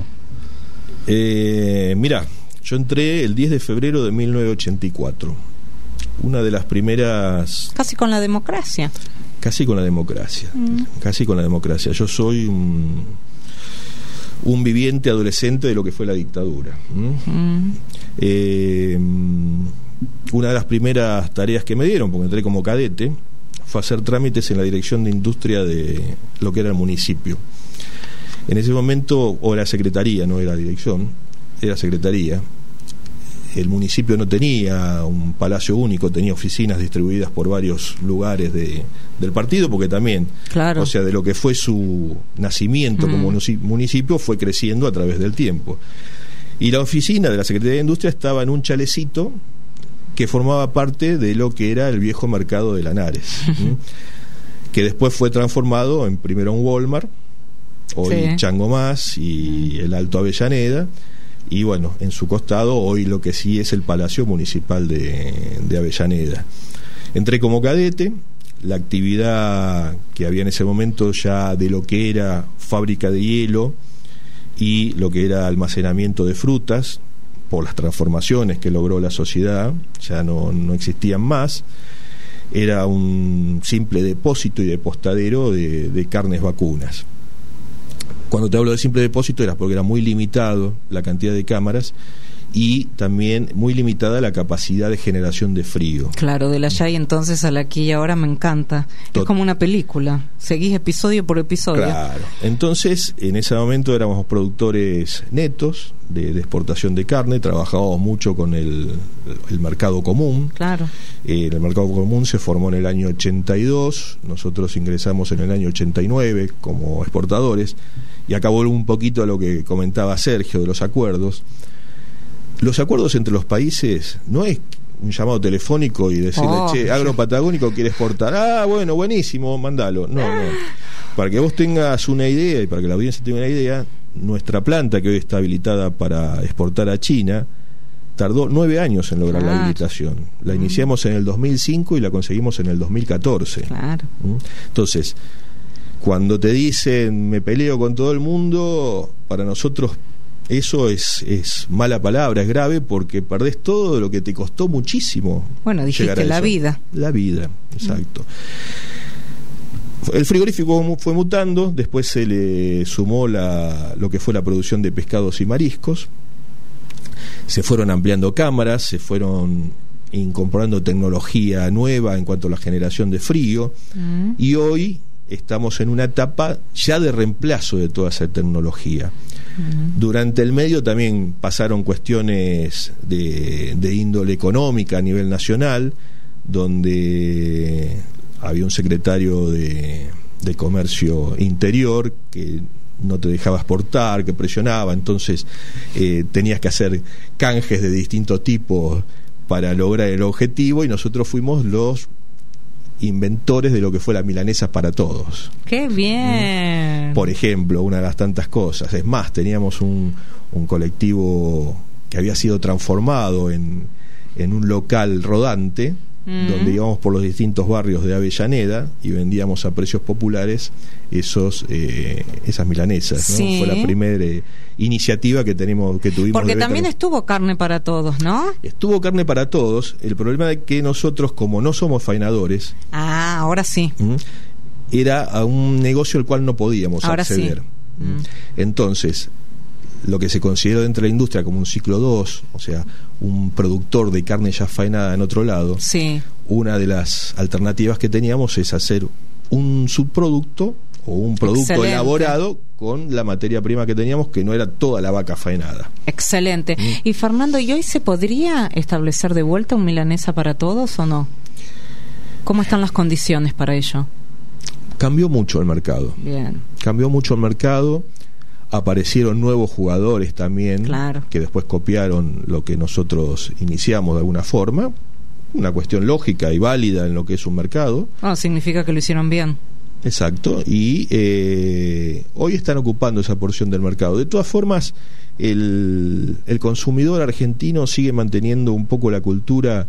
Eh, mira, yo entré el diez de febrero de mil novecientos ochenta y cuatro. Una de las primeras... Casi con la democracia. Casi con la democracia. Mm. Casi con la democracia. Yo soy un, un viviente adolescente de lo que fue la dictadura. ¿Mm? Mm. Eh, una de las primeras tareas que me dieron, porque entré como cadete, fue hacer trámites en la dirección de industria de lo que era el municipio. En ese momento, o era secretaría, no era dirección, era secretaría. El municipio no tenía un palacio único, tenía oficinas distribuidas por varios lugares de, del partido, porque también, claro. O sea, de lo que fue su nacimiento mm. como municipio, fue creciendo a través del tiempo. Y la oficina de la Secretaría de Industria estaba en un chalecito que formaba parte de lo que era el viejo mercado de Lanares, que después fue transformado en primero un Walmart, hoy sí. Chango Más y mm. el Alto Avellaneda. Y bueno, en su costado hoy lo que sí es el Palacio Municipal de, de Avellaneda. Entré como cadete, la actividad que había en ese momento ya de lo que era fábrica de hielo y lo que era almacenamiento de frutas, por las transformaciones que logró la sociedad, ya no, no existían más. Era un simple depósito y depostadero de, de carnes vacunas. Cuando te hablo de simple depósito era porque era muy limitado la cantidad de cámaras y también muy limitada la capacidad de generación de frío. Claro, de la ya y entonces a la aquí y ahora me encanta. Tot- es como una película, seguís episodio por episodio. Claro, entonces en ese momento éramos productores netos de, de exportación de carne, trabajábamos mucho con el, el mercado común. Claro. Eh, el mercado común se formó en el año ochenta y dos, nosotros ingresamos en el año ochenta y nueve como exportadores, y acabó un poquito a lo que comentaba Sergio de los acuerdos. Los acuerdos entre los países no es un llamado telefónico y decirle, oh, che, Agro Patagónico quiere exportar, ah, bueno, buenísimo, mandalo. No, no. Para que vos tengas una idea y para que la audiencia tenga una idea, nuestra planta que hoy está habilitada para exportar a China tardó nueve años en lograr claro. la habilitación. La mm. iniciamos en el dos mil cinco y la conseguimos en el dos mil catorce. Claro. Entonces, cuando te dicen me peleo con todo el mundo, para nosotros eso es, es mala palabra, es grave, porque perdés todo lo que te costó muchísimo. Bueno, dijiste la vida. La vida, exacto. Mm. El frigorífico fue mutando, después se le sumó la, lo que fue la producción de pescados y mariscos, se fueron ampliando cámaras, se fueron incorporando tecnología nueva en cuanto a la generación de frío, mm. y hoy estamos en una etapa ya de reemplazo de toda esa tecnología. Uh-huh. Durante el medio también pasaron cuestiones de, de índole económica a nivel nacional, donde había un secretario de, de Comercio Interior que no te dejaba exportar, que presionaba, entonces eh, tenías que hacer canjes de distintos tipos para lograr el objetivo, y nosotros fuimos los inventores de lo que fue la milanesa para todos. ¡Qué bien! Por ejemplo, una de las tantas cosas. Es más, teníamos un, un colectivo que había sido transformado en, en un local rodante, mm. donde íbamos por los distintos barrios de Avellaneda y vendíamos a precios populares esos eh, esas milanesas, ¿no? Sí. Fue la primera eh, iniciativa que tenemos que tuvimos. Porque también Beto. Estuvo carne para todos, ¿no? Estuvo carne para todos. El problema es que nosotros, como no somos faenadores, ah, ahora sí, era a un negocio al cual no podíamos ahora acceder. Sí. Mm. Entonces, lo que se consideró dentro de la industria como un ciclo dos, o sea, un productor de carne ya faenada en otro lado, sí. Una de las alternativas que teníamos es hacer un subproducto o un producto Excelente. Elaborado con la materia prima que teníamos, que no era toda la vaca faenada. Excelente. ¿Mm? Y Fernando, ¿y hoy se podría establecer de vuelta un milanesa para todos o no? ¿Cómo están las condiciones para ello? Cambió mucho el mercado. Bien. Cambió mucho el mercado. Aparecieron nuevos jugadores también, claro. que después copiaron lo que nosotros iniciamos de alguna forma. Una cuestión lógica y válida en lo que es un mercado. Ah, significa que lo hicieron bien. Exacto, y eh, hoy están ocupando esa porción del mercado. De todas formas, el, el consumidor argentino sigue manteniendo un poco la cultura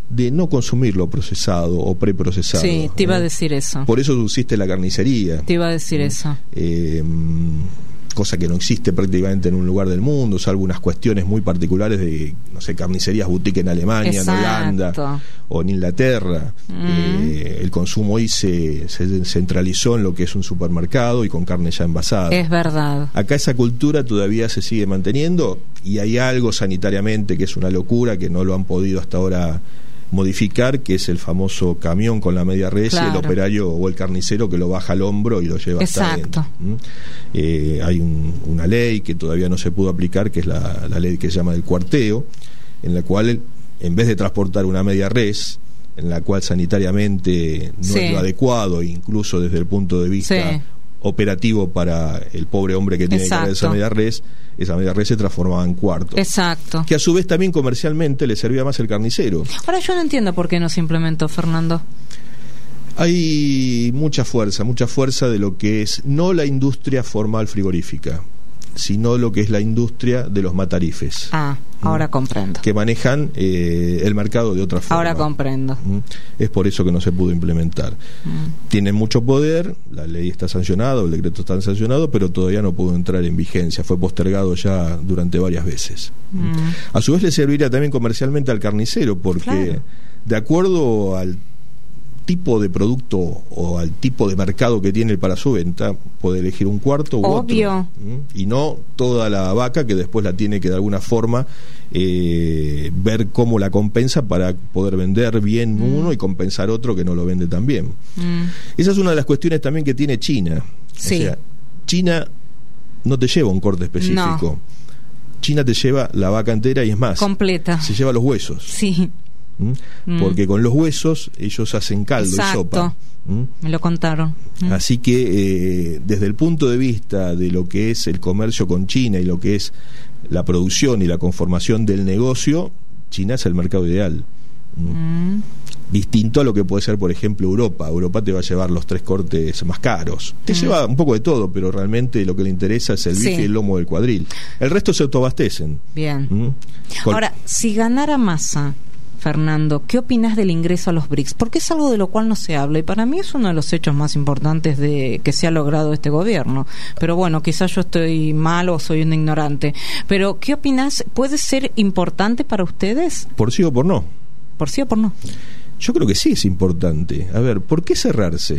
de no consumir lo procesado o preprocesado. Sí, te iba ¿eh? a decir eso. Por eso existe la carnicería. Te iba a decir ¿eh? eso. Eh, cosa que no existe prácticamente en un lugar del mundo, salvo unas cuestiones muy particulares de, no sé, carnicerías boutique en Alemania, Exacto. en Holanda o en Inglaterra. Mm. Eh, el consumo hoy se, se centralizó en lo que es un supermercado y con carne ya envasada. Es verdad. Acá esa cultura todavía se sigue manteniendo y hay algo sanitariamente que es una locura, que no lo han podido hasta ahora modificar, que es el famoso camión con la media res, claro. Y el operario o el carnicero que lo baja al hombro y lo lleva Exacto. hasta adentro. ¿Mm? Eh, hay un, una ley que todavía no se pudo aplicar, que es la, la ley que se llama del cuarteo, en la cual en vez de transportar una media res, en la cual sanitariamente no sí. es lo adecuado, incluso desde el punto de vista sí. operativo para el pobre hombre que tiene Exacto. que cargar esa media res, esa media res se transformaba en cuarto. Exacto. Que a su vez también comercialmente le servía más el carnicero. Ahora yo no entiendo por qué no se implementó, Fernando. Hay mucha fuerza, mucha fuerza de lo que es no la industria formal frigorífica, sino lo que es la industria de los matarifes. Ah, ahora ¿Mm? comprendo. Que manejan eh, el mercado de otra forma. Ahora comprendo. ¿Mm? Es por eso que no se pudo implementar. ¿Mm? Tienen mucho poder, la ley está sancionada, el decreto está sancionado, pero todavía no pudo entrar en vigencia. Fue postergado ya durante varias veces. ¿Mm? A su vez le serviría también comercialmente al carnicero, porque claro. de acuerdo al tipo de producto o al tipo de mercado que tiene para su venta, puede elegir un cuarto u Obvio. otro. ¿Mm? Y no toda la vaca que después la tiene que de alguna forma eh, ver cómo la compensa para poder vender bien mm. uno y compensar otro que no lo vende tan bien. Mm. Esa es una de las cuestiones también que tiene China. Sí. O sea, China no te lleva un corte específico. No. China te lleva la vaca entera y es más, completa. Se lleva los huesos. Sí. ¿Mm? Mm. Porque con los huesos ellos hacen caldo Exacto. y sopa. ¿Mm? Me lo contaron. ¿Mm? Así que eh, desde el punto de vista de lo que es el comercio con China y lo que es la producción y la conformación del negocio, China es el mercado ideal. ¿Mm? Mm. Distinto a lo que puede ser, por ejemplo, Europa. Europa te va a llevar los tres cortes más caros. Te mm. lleva un poco de todo, pero realmente lo que le interesa es el bife sí. y el lomo del cuadril. El resto se autoabastecen. Bien. ¿Mm? Con... Ahora, si ganara Massa, Fernando, ¿qué opinas del ingreso a los B R I C S? Porque es algo de lo cual no se habla y para mí es uno de los hechos más importantes de que se ha logrado este gobierno. Pero bueno, quizás yo estoy mal o soy un ignorante. Pero ¿qué opinas? ¿Puede ser importante para ustedes? ¿Por sí o por no? ¿Por sí o por no? Yo creo que sí es importante. A ver, ¿por qué cerrarse?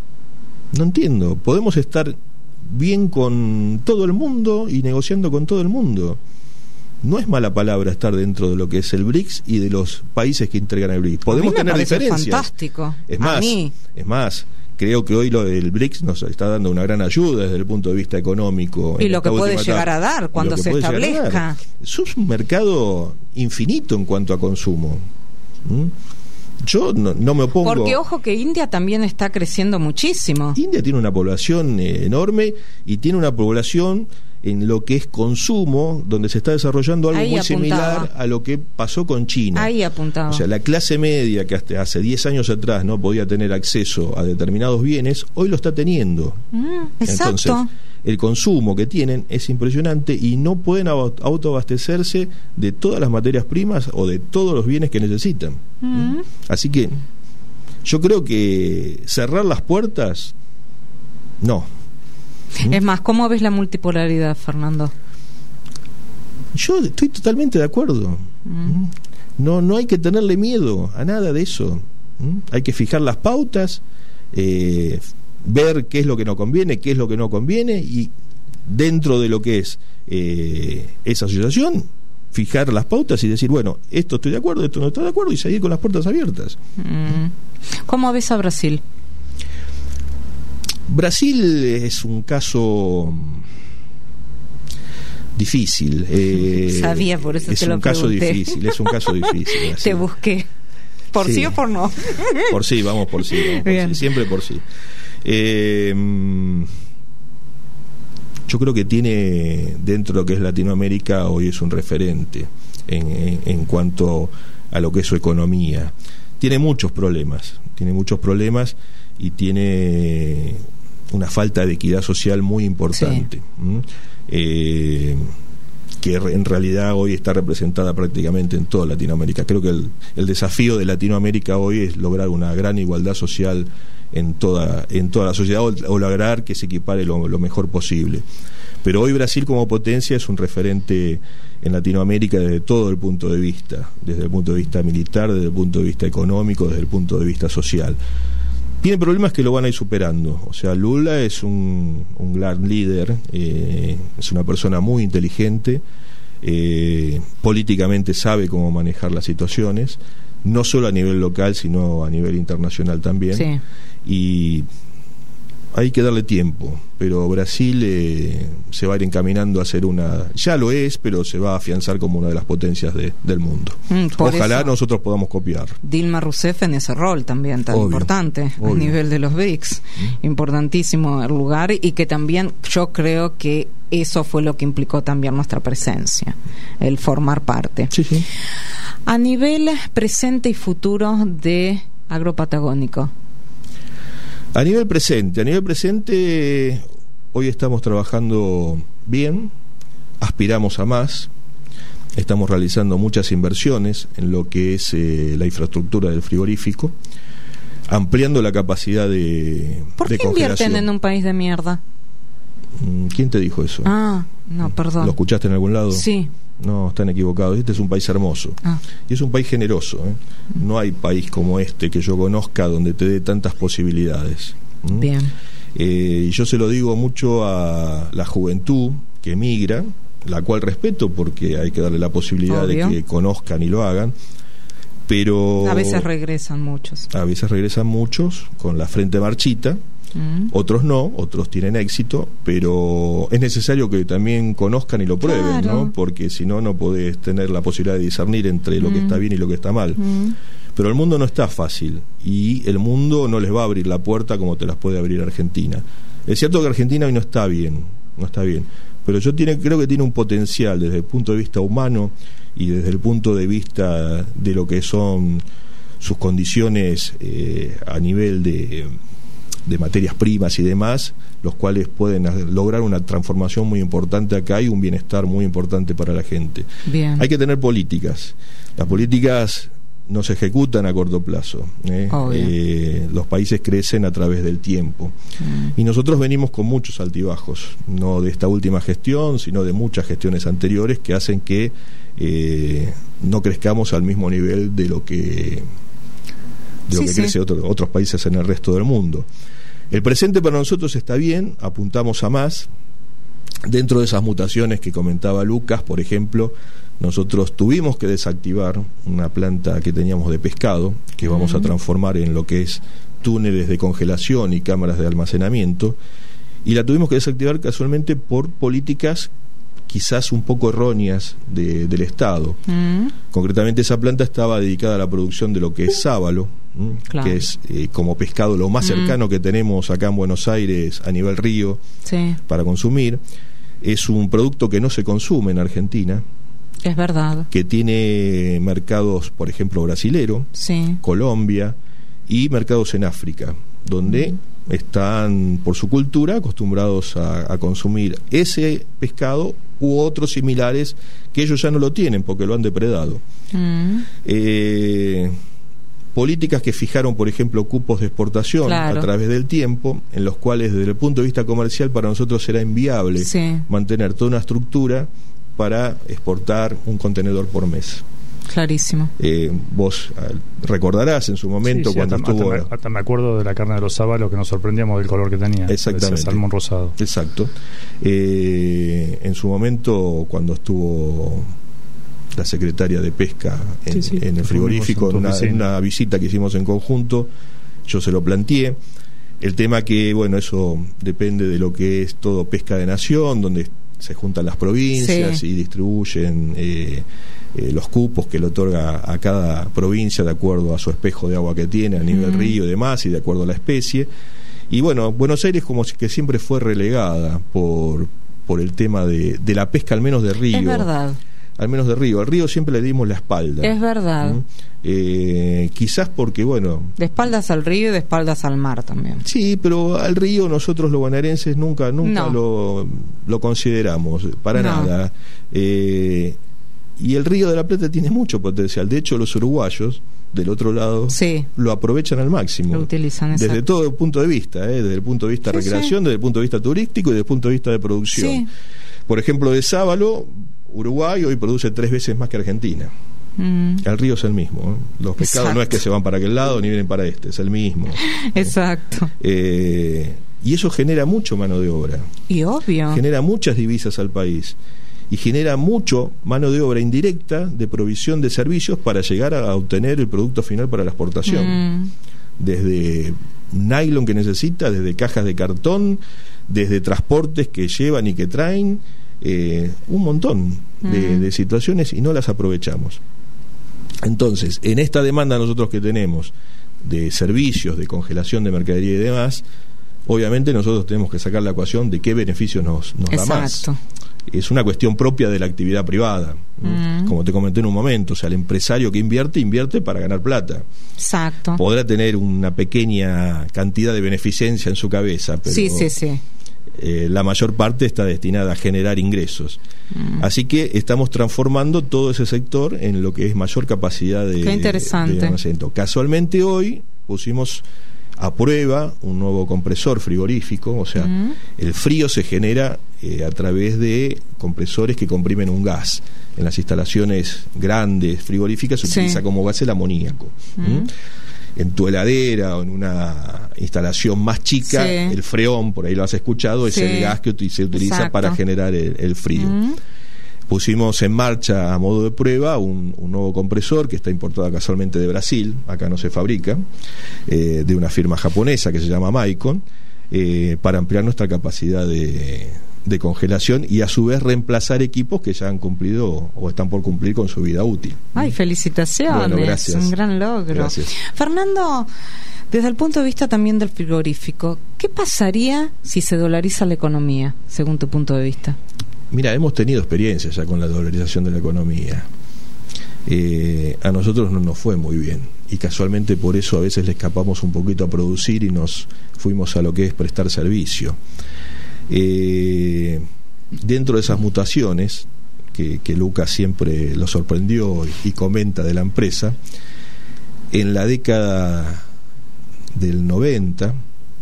No entiendo. Podemos estar bien con todo el mundo y negociando con todo el mundo. No es mala palabra estar dentro de lo que es el B R I C S y de los países que integran el B R I C S. Podemos tener diferencias. Fantástico. Es más, a mí. es más, creo que hoy lo del B R I C S nos está dando una gran ayuda desde el punto de vista económico. Y lo que puede llegar a dar cuando se establezca. Eso es un mercado infinito en cuanto a consumo. ¿Mm? Yo no, no me opongo. Porque ojo que India también está creciendo muchísimo. India tiene una población eh, enorme y tiene una población en lo que es consumo, donde se está desarrollando algo Ahí muy apuntaba. similar a lo que pasó con China. Ahí apuntaba. O sea, la clase media que hasta hace diez años atrás no podía tener acceso a determinados bienes, hoy lo está teniendo. Mm, exacto. Entonces, el consumo que tienen es impresionante y no pueden autoabastecerse de todas las materias primas o de todos los bienes que necesitan. Mm. Así que yo creo que cerrar las puertas, no. Es más, ¿cómo ves la multipolaridad, Fernando? Yo estoy totalmente de acuerdo. Mm. No, no hay que tenerle miedo a nada de eso. ¿Mm? Hay que fijar las pautas, eh, ver qué es lo que no conviene, qué es lo que no conviene, y dentro de lo que es eh, esa asociación, fijar las pautas y decir, bueno, esto estoy de acuerdo, esto no estoy de acuerdo, y seguir con las puertas abiertas. Mm. ¿Cómo ves a Brasil? Brasil es un caso difícil. Eh, Sabía, por eso es te lo un caso pregunté. difícil, es un caso difícil. Así. Te busqué. ¿Por sí. sí o por no? Por sí, vamos por sí, vamos por sí, siempre por sí. Eh, yo creo que tiene, dentro de lo que es Latinoamérica, hoy es un referente en, en, en cuanto a lo que es su economía. Tiene muchos problemas, tiene muchos problemas y tiene una falta de equidad social muy importante. Sí. ¿Mm? Eh, que en realidad hoy está representada prácticamente en toda Latinoamérica. Creo que el, el desafío de Latinoamérica hoy es lograr una gran igualdad social en toda, en toda la sociedad, o, o lograr que se equipare lo, lo mejor posible. Pero hoy Brasil como potencia es un referente en Latinoamérica desde todo el punto de vista, desde el punto de vista militar, desde el punto de vista económico, desde el punto de vista social. Tiene problemas que lo van a ir superando. O sea, Lula es un, un gran líder, eh, es una persona muy inteligente, eh, políticamente sabe cómo manejar las situaciones, no solo a nivel local, sino a nivel internacional también. Sí. Y hay que darle tiempo, pero Brasil eh, se va a ir encaminando a ser una, ya lo es, pero se va a afianzar como una de las potencias de, del mundo. Mm, Ojalá nosotros podamos copiar. Dilma Rousseff en ese rol también tan obvio, importante, obvio. A nivel de los B R I C S, mm. importantísimo el lugar, y que también yo creo que eso fue lo que implicó también nuestra presencia, el formar parte. Sí, sí. A nivel presente y futuro de Agropatagónico. A nivel presente, a nivel presente, hoy estamos trabajando bien, aspiramos a más, estamos realizando muchas inversiones en lo que es eh, la infraestructura del frigorífico, ampliando la capacidad de ¿Por de qué invierten en un país de mierda? ¿Quién te dijo eso? Ah, no, perdón. ¿Lo escuchaste en algún lado? Sí. No, están equivocados. Este es un país hermoso. Ah. Y es un país generoso, ¿eh? No hay país como este que yo conozca donde te dé tantas posibilidades. ¿Mm? Bien. Eh, y yo se lo digo mucho a la juventud que emigra, la cual respeto porque hay que darle la posibilidad Obvio. de que conozcan y lo hagan. Pero a veces regresan muchos. A veces regresan muchos con la frente marchita. Mm. Otros no, otros tienen éxito, pero es necesario que también conozcan y lo prueben, claro. ¿no? Porque si no, no podés tener la posibilidad de discernir entre mm. lo que está bien y lo que está mal. Mm. Pero el mundo no está fácil y el mundo no les va a abrir la puerta como te las puede abrir Argentina. Es cierto que Argentina hoy no está bien, no está bien, pero yo tiene, creo que tiene un potencial desde el punto de vista humano y desde el punto de vista de lo que son sus condiciones eh, a nivel de de materias primas y demás, los cuales pueden lograr una transformación muy importante acá y un bienestar muy importante para la gente. Bien. Hay que tener políticas. Las políticas no se ejecutan a corto plazo. ¿eh? Eh, los países crecen a través del tiempo. Mm. Y nosotros venimos con muchos altibajos, no de esta última gestión, sino de muchas gestiones anteriores que hacen que eh, no crezcamos al mismo nivel de lo que de lo sí, que sí. crece otro, otros países en el resto del mundo. El presente para nosotros está bien, apuntamos a más. Dentro de esas mutaciones que comentaba Lucas, por ejemplo, nosotros tuvimos que desactivar una planta que teníamos de pescado, que vamos uh-huh. a transformar en lo que es túneles de congelación y cámaras de almacenamiento, y la tuvimos que desactivar casualmente por políticas quizás un poco erróneas de, del Estado. Uh-huh. Concretamente esa planta estaba dedicada a la producción de lo que es sábalo, claro. que es eh, como pescado lo más cercano mm. que tenemos acá en Buenos Aires a nivel río sí. para consumir. Es un producto que no se consume en Argentina. Es verdad. Que tiene mercados, por ejemplo, brasilero, sí. Colombia y mercados en África, donde mm. están, por su cultura, acostumbrados a, a consumir ese pescado u otros similares que ellos ya no lo tienen porque lo han depredado. Mm. Eh... políticas que fijaron, por ejemplo, cupos de exportación claro. a través del tiempo, en los cuales desde el punto de vista comercial para nosotros será inviable sí. mantener toda una estructura para exportar un contenedor por mes. Clarísimo. Eh, vos eh, recordarás en su momento sí, sí, cuando hasta, estuvo... Hasta me, hasta me acuerdo de la carne de los sábalos que nos sorprendíamos del color que tenía. Exactamente. Salmón rosado. Exacto. Eh, en su momento cuando estuvo la secretaria de Pesca en, sí, sí, en el frigorífico, en una, una visita que hicimos en conjunto, yo se lo planteé. El tema que, bueno, eso depende de lo que es todo pesca de nación, donde se juntan las provincias sí. y distribuyen eh, eh, los cupos que le otorga a cada provincia de acuerdo a su espejo de agua que tiene, a nivel mm. río y demás, y de acuerdo a la especie. Y bueno, Buenos Aires como que siempre fue relegada por, por el tema de, de la pesca, al menos de río. Es verdad. al menos de río. Al río siempre le dimos la espalda. Es verdad. ¿Mm? Eh, quizás porque, bueno... De espaldas al río y de espaldas al mar también. Sí, pero al río nosotros los bonaerenses nunca nunca no. lo, lo consideramos, para no. nada. Eh, y el Río de la Plata tiene mucho potencial. De hecho, los uruguayos, del otro lado, sí. lo aprovechan al máximo. Lo utilizan, exacto. Desde todo punto de vista, ¿eh? Desde el punto de vista de sí, recreación, sí. desde el punto de vista turístico y desde el punto de vista de producción. Sí. Por ejemplo, de sábalo, Uruguay hoy produce tres veces más que Argentina. Mm. El río es el mismo, ¿eh? Los pescados Exacto. no es que se van para aquel lado ni vienen para este, es el mismo. Exacto. Eh, y eso genera mucho mano de obra. Y obvio. Genera muchas divisas al país. Y genera mucho mano de obra indirecta de provisión de servicios para llegar a obtener el producto final para la exportación. Mm. Desde nylon que necesita, desde cajas de cartón, desde transportes que llevan y que traen, eh, un montón de, mm. de situaciones, y no las aprovechamos. Entonces, en esta demanda nosotros que tenemos de servicios, de congelación de mercadería y demás, obviamente nosotros tenemos que sacar la ecuación de qué beneficios nos, nos da más. Es una cuestión propia de la actividad privada, mm. como te comenté en un momento. O sea, el empresario que invierte, invierte para ganar plata. Exacto. Podrá tener una pequeña cantidad de beneficencia en su cabeza, pero sí, sí, sí. Eh, la mayor parte está destinada a generar ingresos. Mm. Así que estamos transformando todo ese sector en lo que es mayor capacidad de, Qué interesante. de almacenamiento. Casualmente hoy pusimos a prueba un nuevo compresor frigorífico, o sea, mm. el frío se genera eh, a través de compresores que comprimen un gas. En las instalaciones grandes frigoríficas se sí. utiliza como gas el amoníaco. Mm. ¿Mm? En tu heladera o en una instalación más chica, sí. el freón, por ahí lo has escuchado, es sí. el gas que se utiliza Exacto. para generar el, el frío. Mm. Pusimos en marcha a modo de prueba un, un nuevo compresor que está importado casualmente de Brasil, acá no se fabrica, eh, de una firma japonesa que se llama Maicon, eh, para ampliar nuestra capacidad de, de congelación y a su vez reemplazar equipos que ya han cumplido o están por cumplir con su vida útil. Ay, felicitaciones, bueno, gracias. Un gran logro. Gracias. Fernando, desde el punto de vista también del frigorífico, ¿qué pasaría si se dolariza la economía, según tu punto de vista? Mira, hemos tenido experiencias ya con la dolarización de la economía. Eh, a nosotros no nos fue muy bien y casualmente por eso a veces le escapamos un poquito a producir y nos fuimos a lo que es prestar servicio. Eh, dentro de esas mutaciones que, que Lucas siempre lo sorprendió y, y comenta de la empresa, en la década del noventa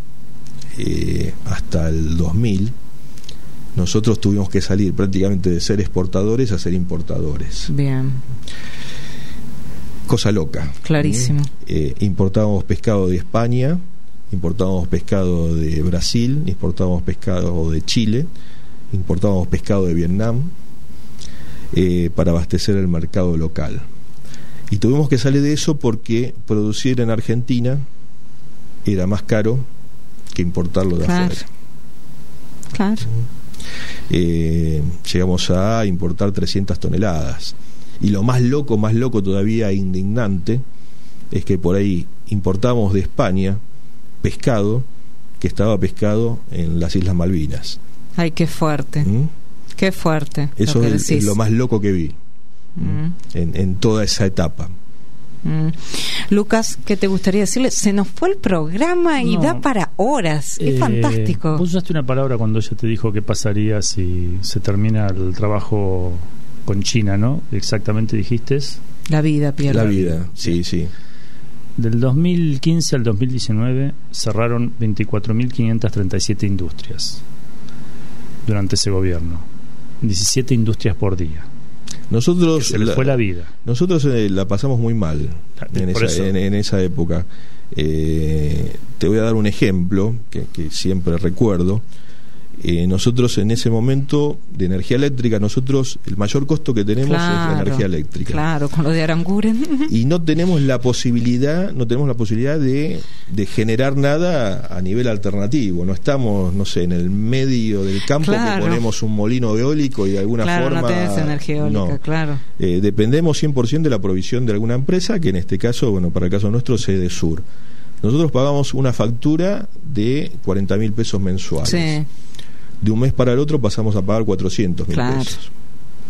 eh, hasta el dos mil, nosotros tuvimos que salir prácticamente de ser exportadores a ser importadores. Bien. Cosa loca. Clarísimo. Eh, importábamos pescado de España, importábamos pescado de Brasil, importábamos pescado de Chile, importábamos pescado de Vietnam, eh, para abastecer el mercado local. Y tuvimos que salir de eso porque producir en Argentina era más caro que importarlo de claro. afuera. Claro. Eh, llegamos a importar trescientas toneladas y lo más loco, más loco todavía e indignante es que por ahí importamos de España pescado que estaba pescado en las Islas Malvinas. Ay, qué fuerte. ¿Mm? Qué fuerte. Eso lo que es, es lo más loco que vi mm. en, en toda esa etapa. Mm. Lucas, ¿qué te gustaría decirle? Se nos fue el programa y no. da para horas. Es eh, fantástico. Vos usaste una palabra cuando ella te dijo qué pasaría si se termina el trabajo con China, ¿no? Exactamente dijiste. La vida, Pierre. La vida, sí, sí. Del dos mil quince al dos mil diecinueve cerraron veinticuatro mil quinientas treinta y siete industrias durante ese gobierno. diecisiete industrias por día. Nosotros se les la, fue la vida. Nosotros eh, la pasamos muy mal en esa, en, en esa época. Eh, te voy a dar un ejemplo que, que siempre recuerdo. Eh, nosotros en ese momento de energía eléctrica, nosotros el mayor costo que tenemos claro, es la energía eléctrica. Claro, con lo de Aranguren. Y no tenemos la posibilidad, no tenemos la posibilidad de, de generar nada a nivel alternativo. No estamos, no sé, en el medio del campo claro. que ponemos un molino eólico y de alguna claro, forma. No tenés energía eólica, no. claro. Eh, dependemos cien por ciento de la provisión de alguna empresa, que en este caso, bueno, para el caso nuestro, es Edesur. Nosotros pagamos una factura de cuarenta mil pesos mensuales. Sí. De un mes para el otro pasamos a pagar cuatrocientos mil claro. pesos.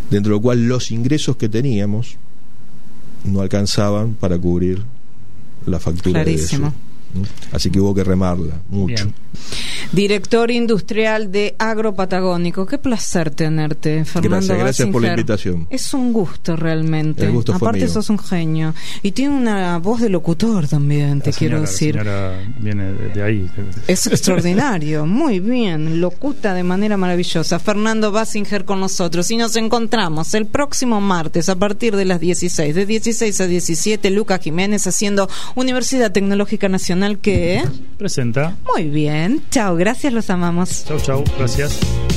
dentro de lo cual los ingresos que teníamos no alcanzaban para cubrir la factura. Clarísimo. De eso. Así que hubo que remarla mucho. Bien. Director industrial de Agropatagónico, qué placer tenerte, Fernando. Gracias, gracias Basinger. por la invitación. Es un gusto realmente. El gusto fue Aparte mío. sos un genio y tiene una voz de locutor también, te La quiero señora, decir. La señora viene de, de ahí. Es extraordinario, muy bien, locuta de manera maravillosa. Fernando Basinger con nosotros y nos encontramos el próximo martes a partir de las dieciséis, de dieciséis a diecisiete, Lucas Jiménez haciendo Universidad Tecnológica Nacional que presenta. Muy bien, chao, gracias, los amamos. Chau, chau, gracias.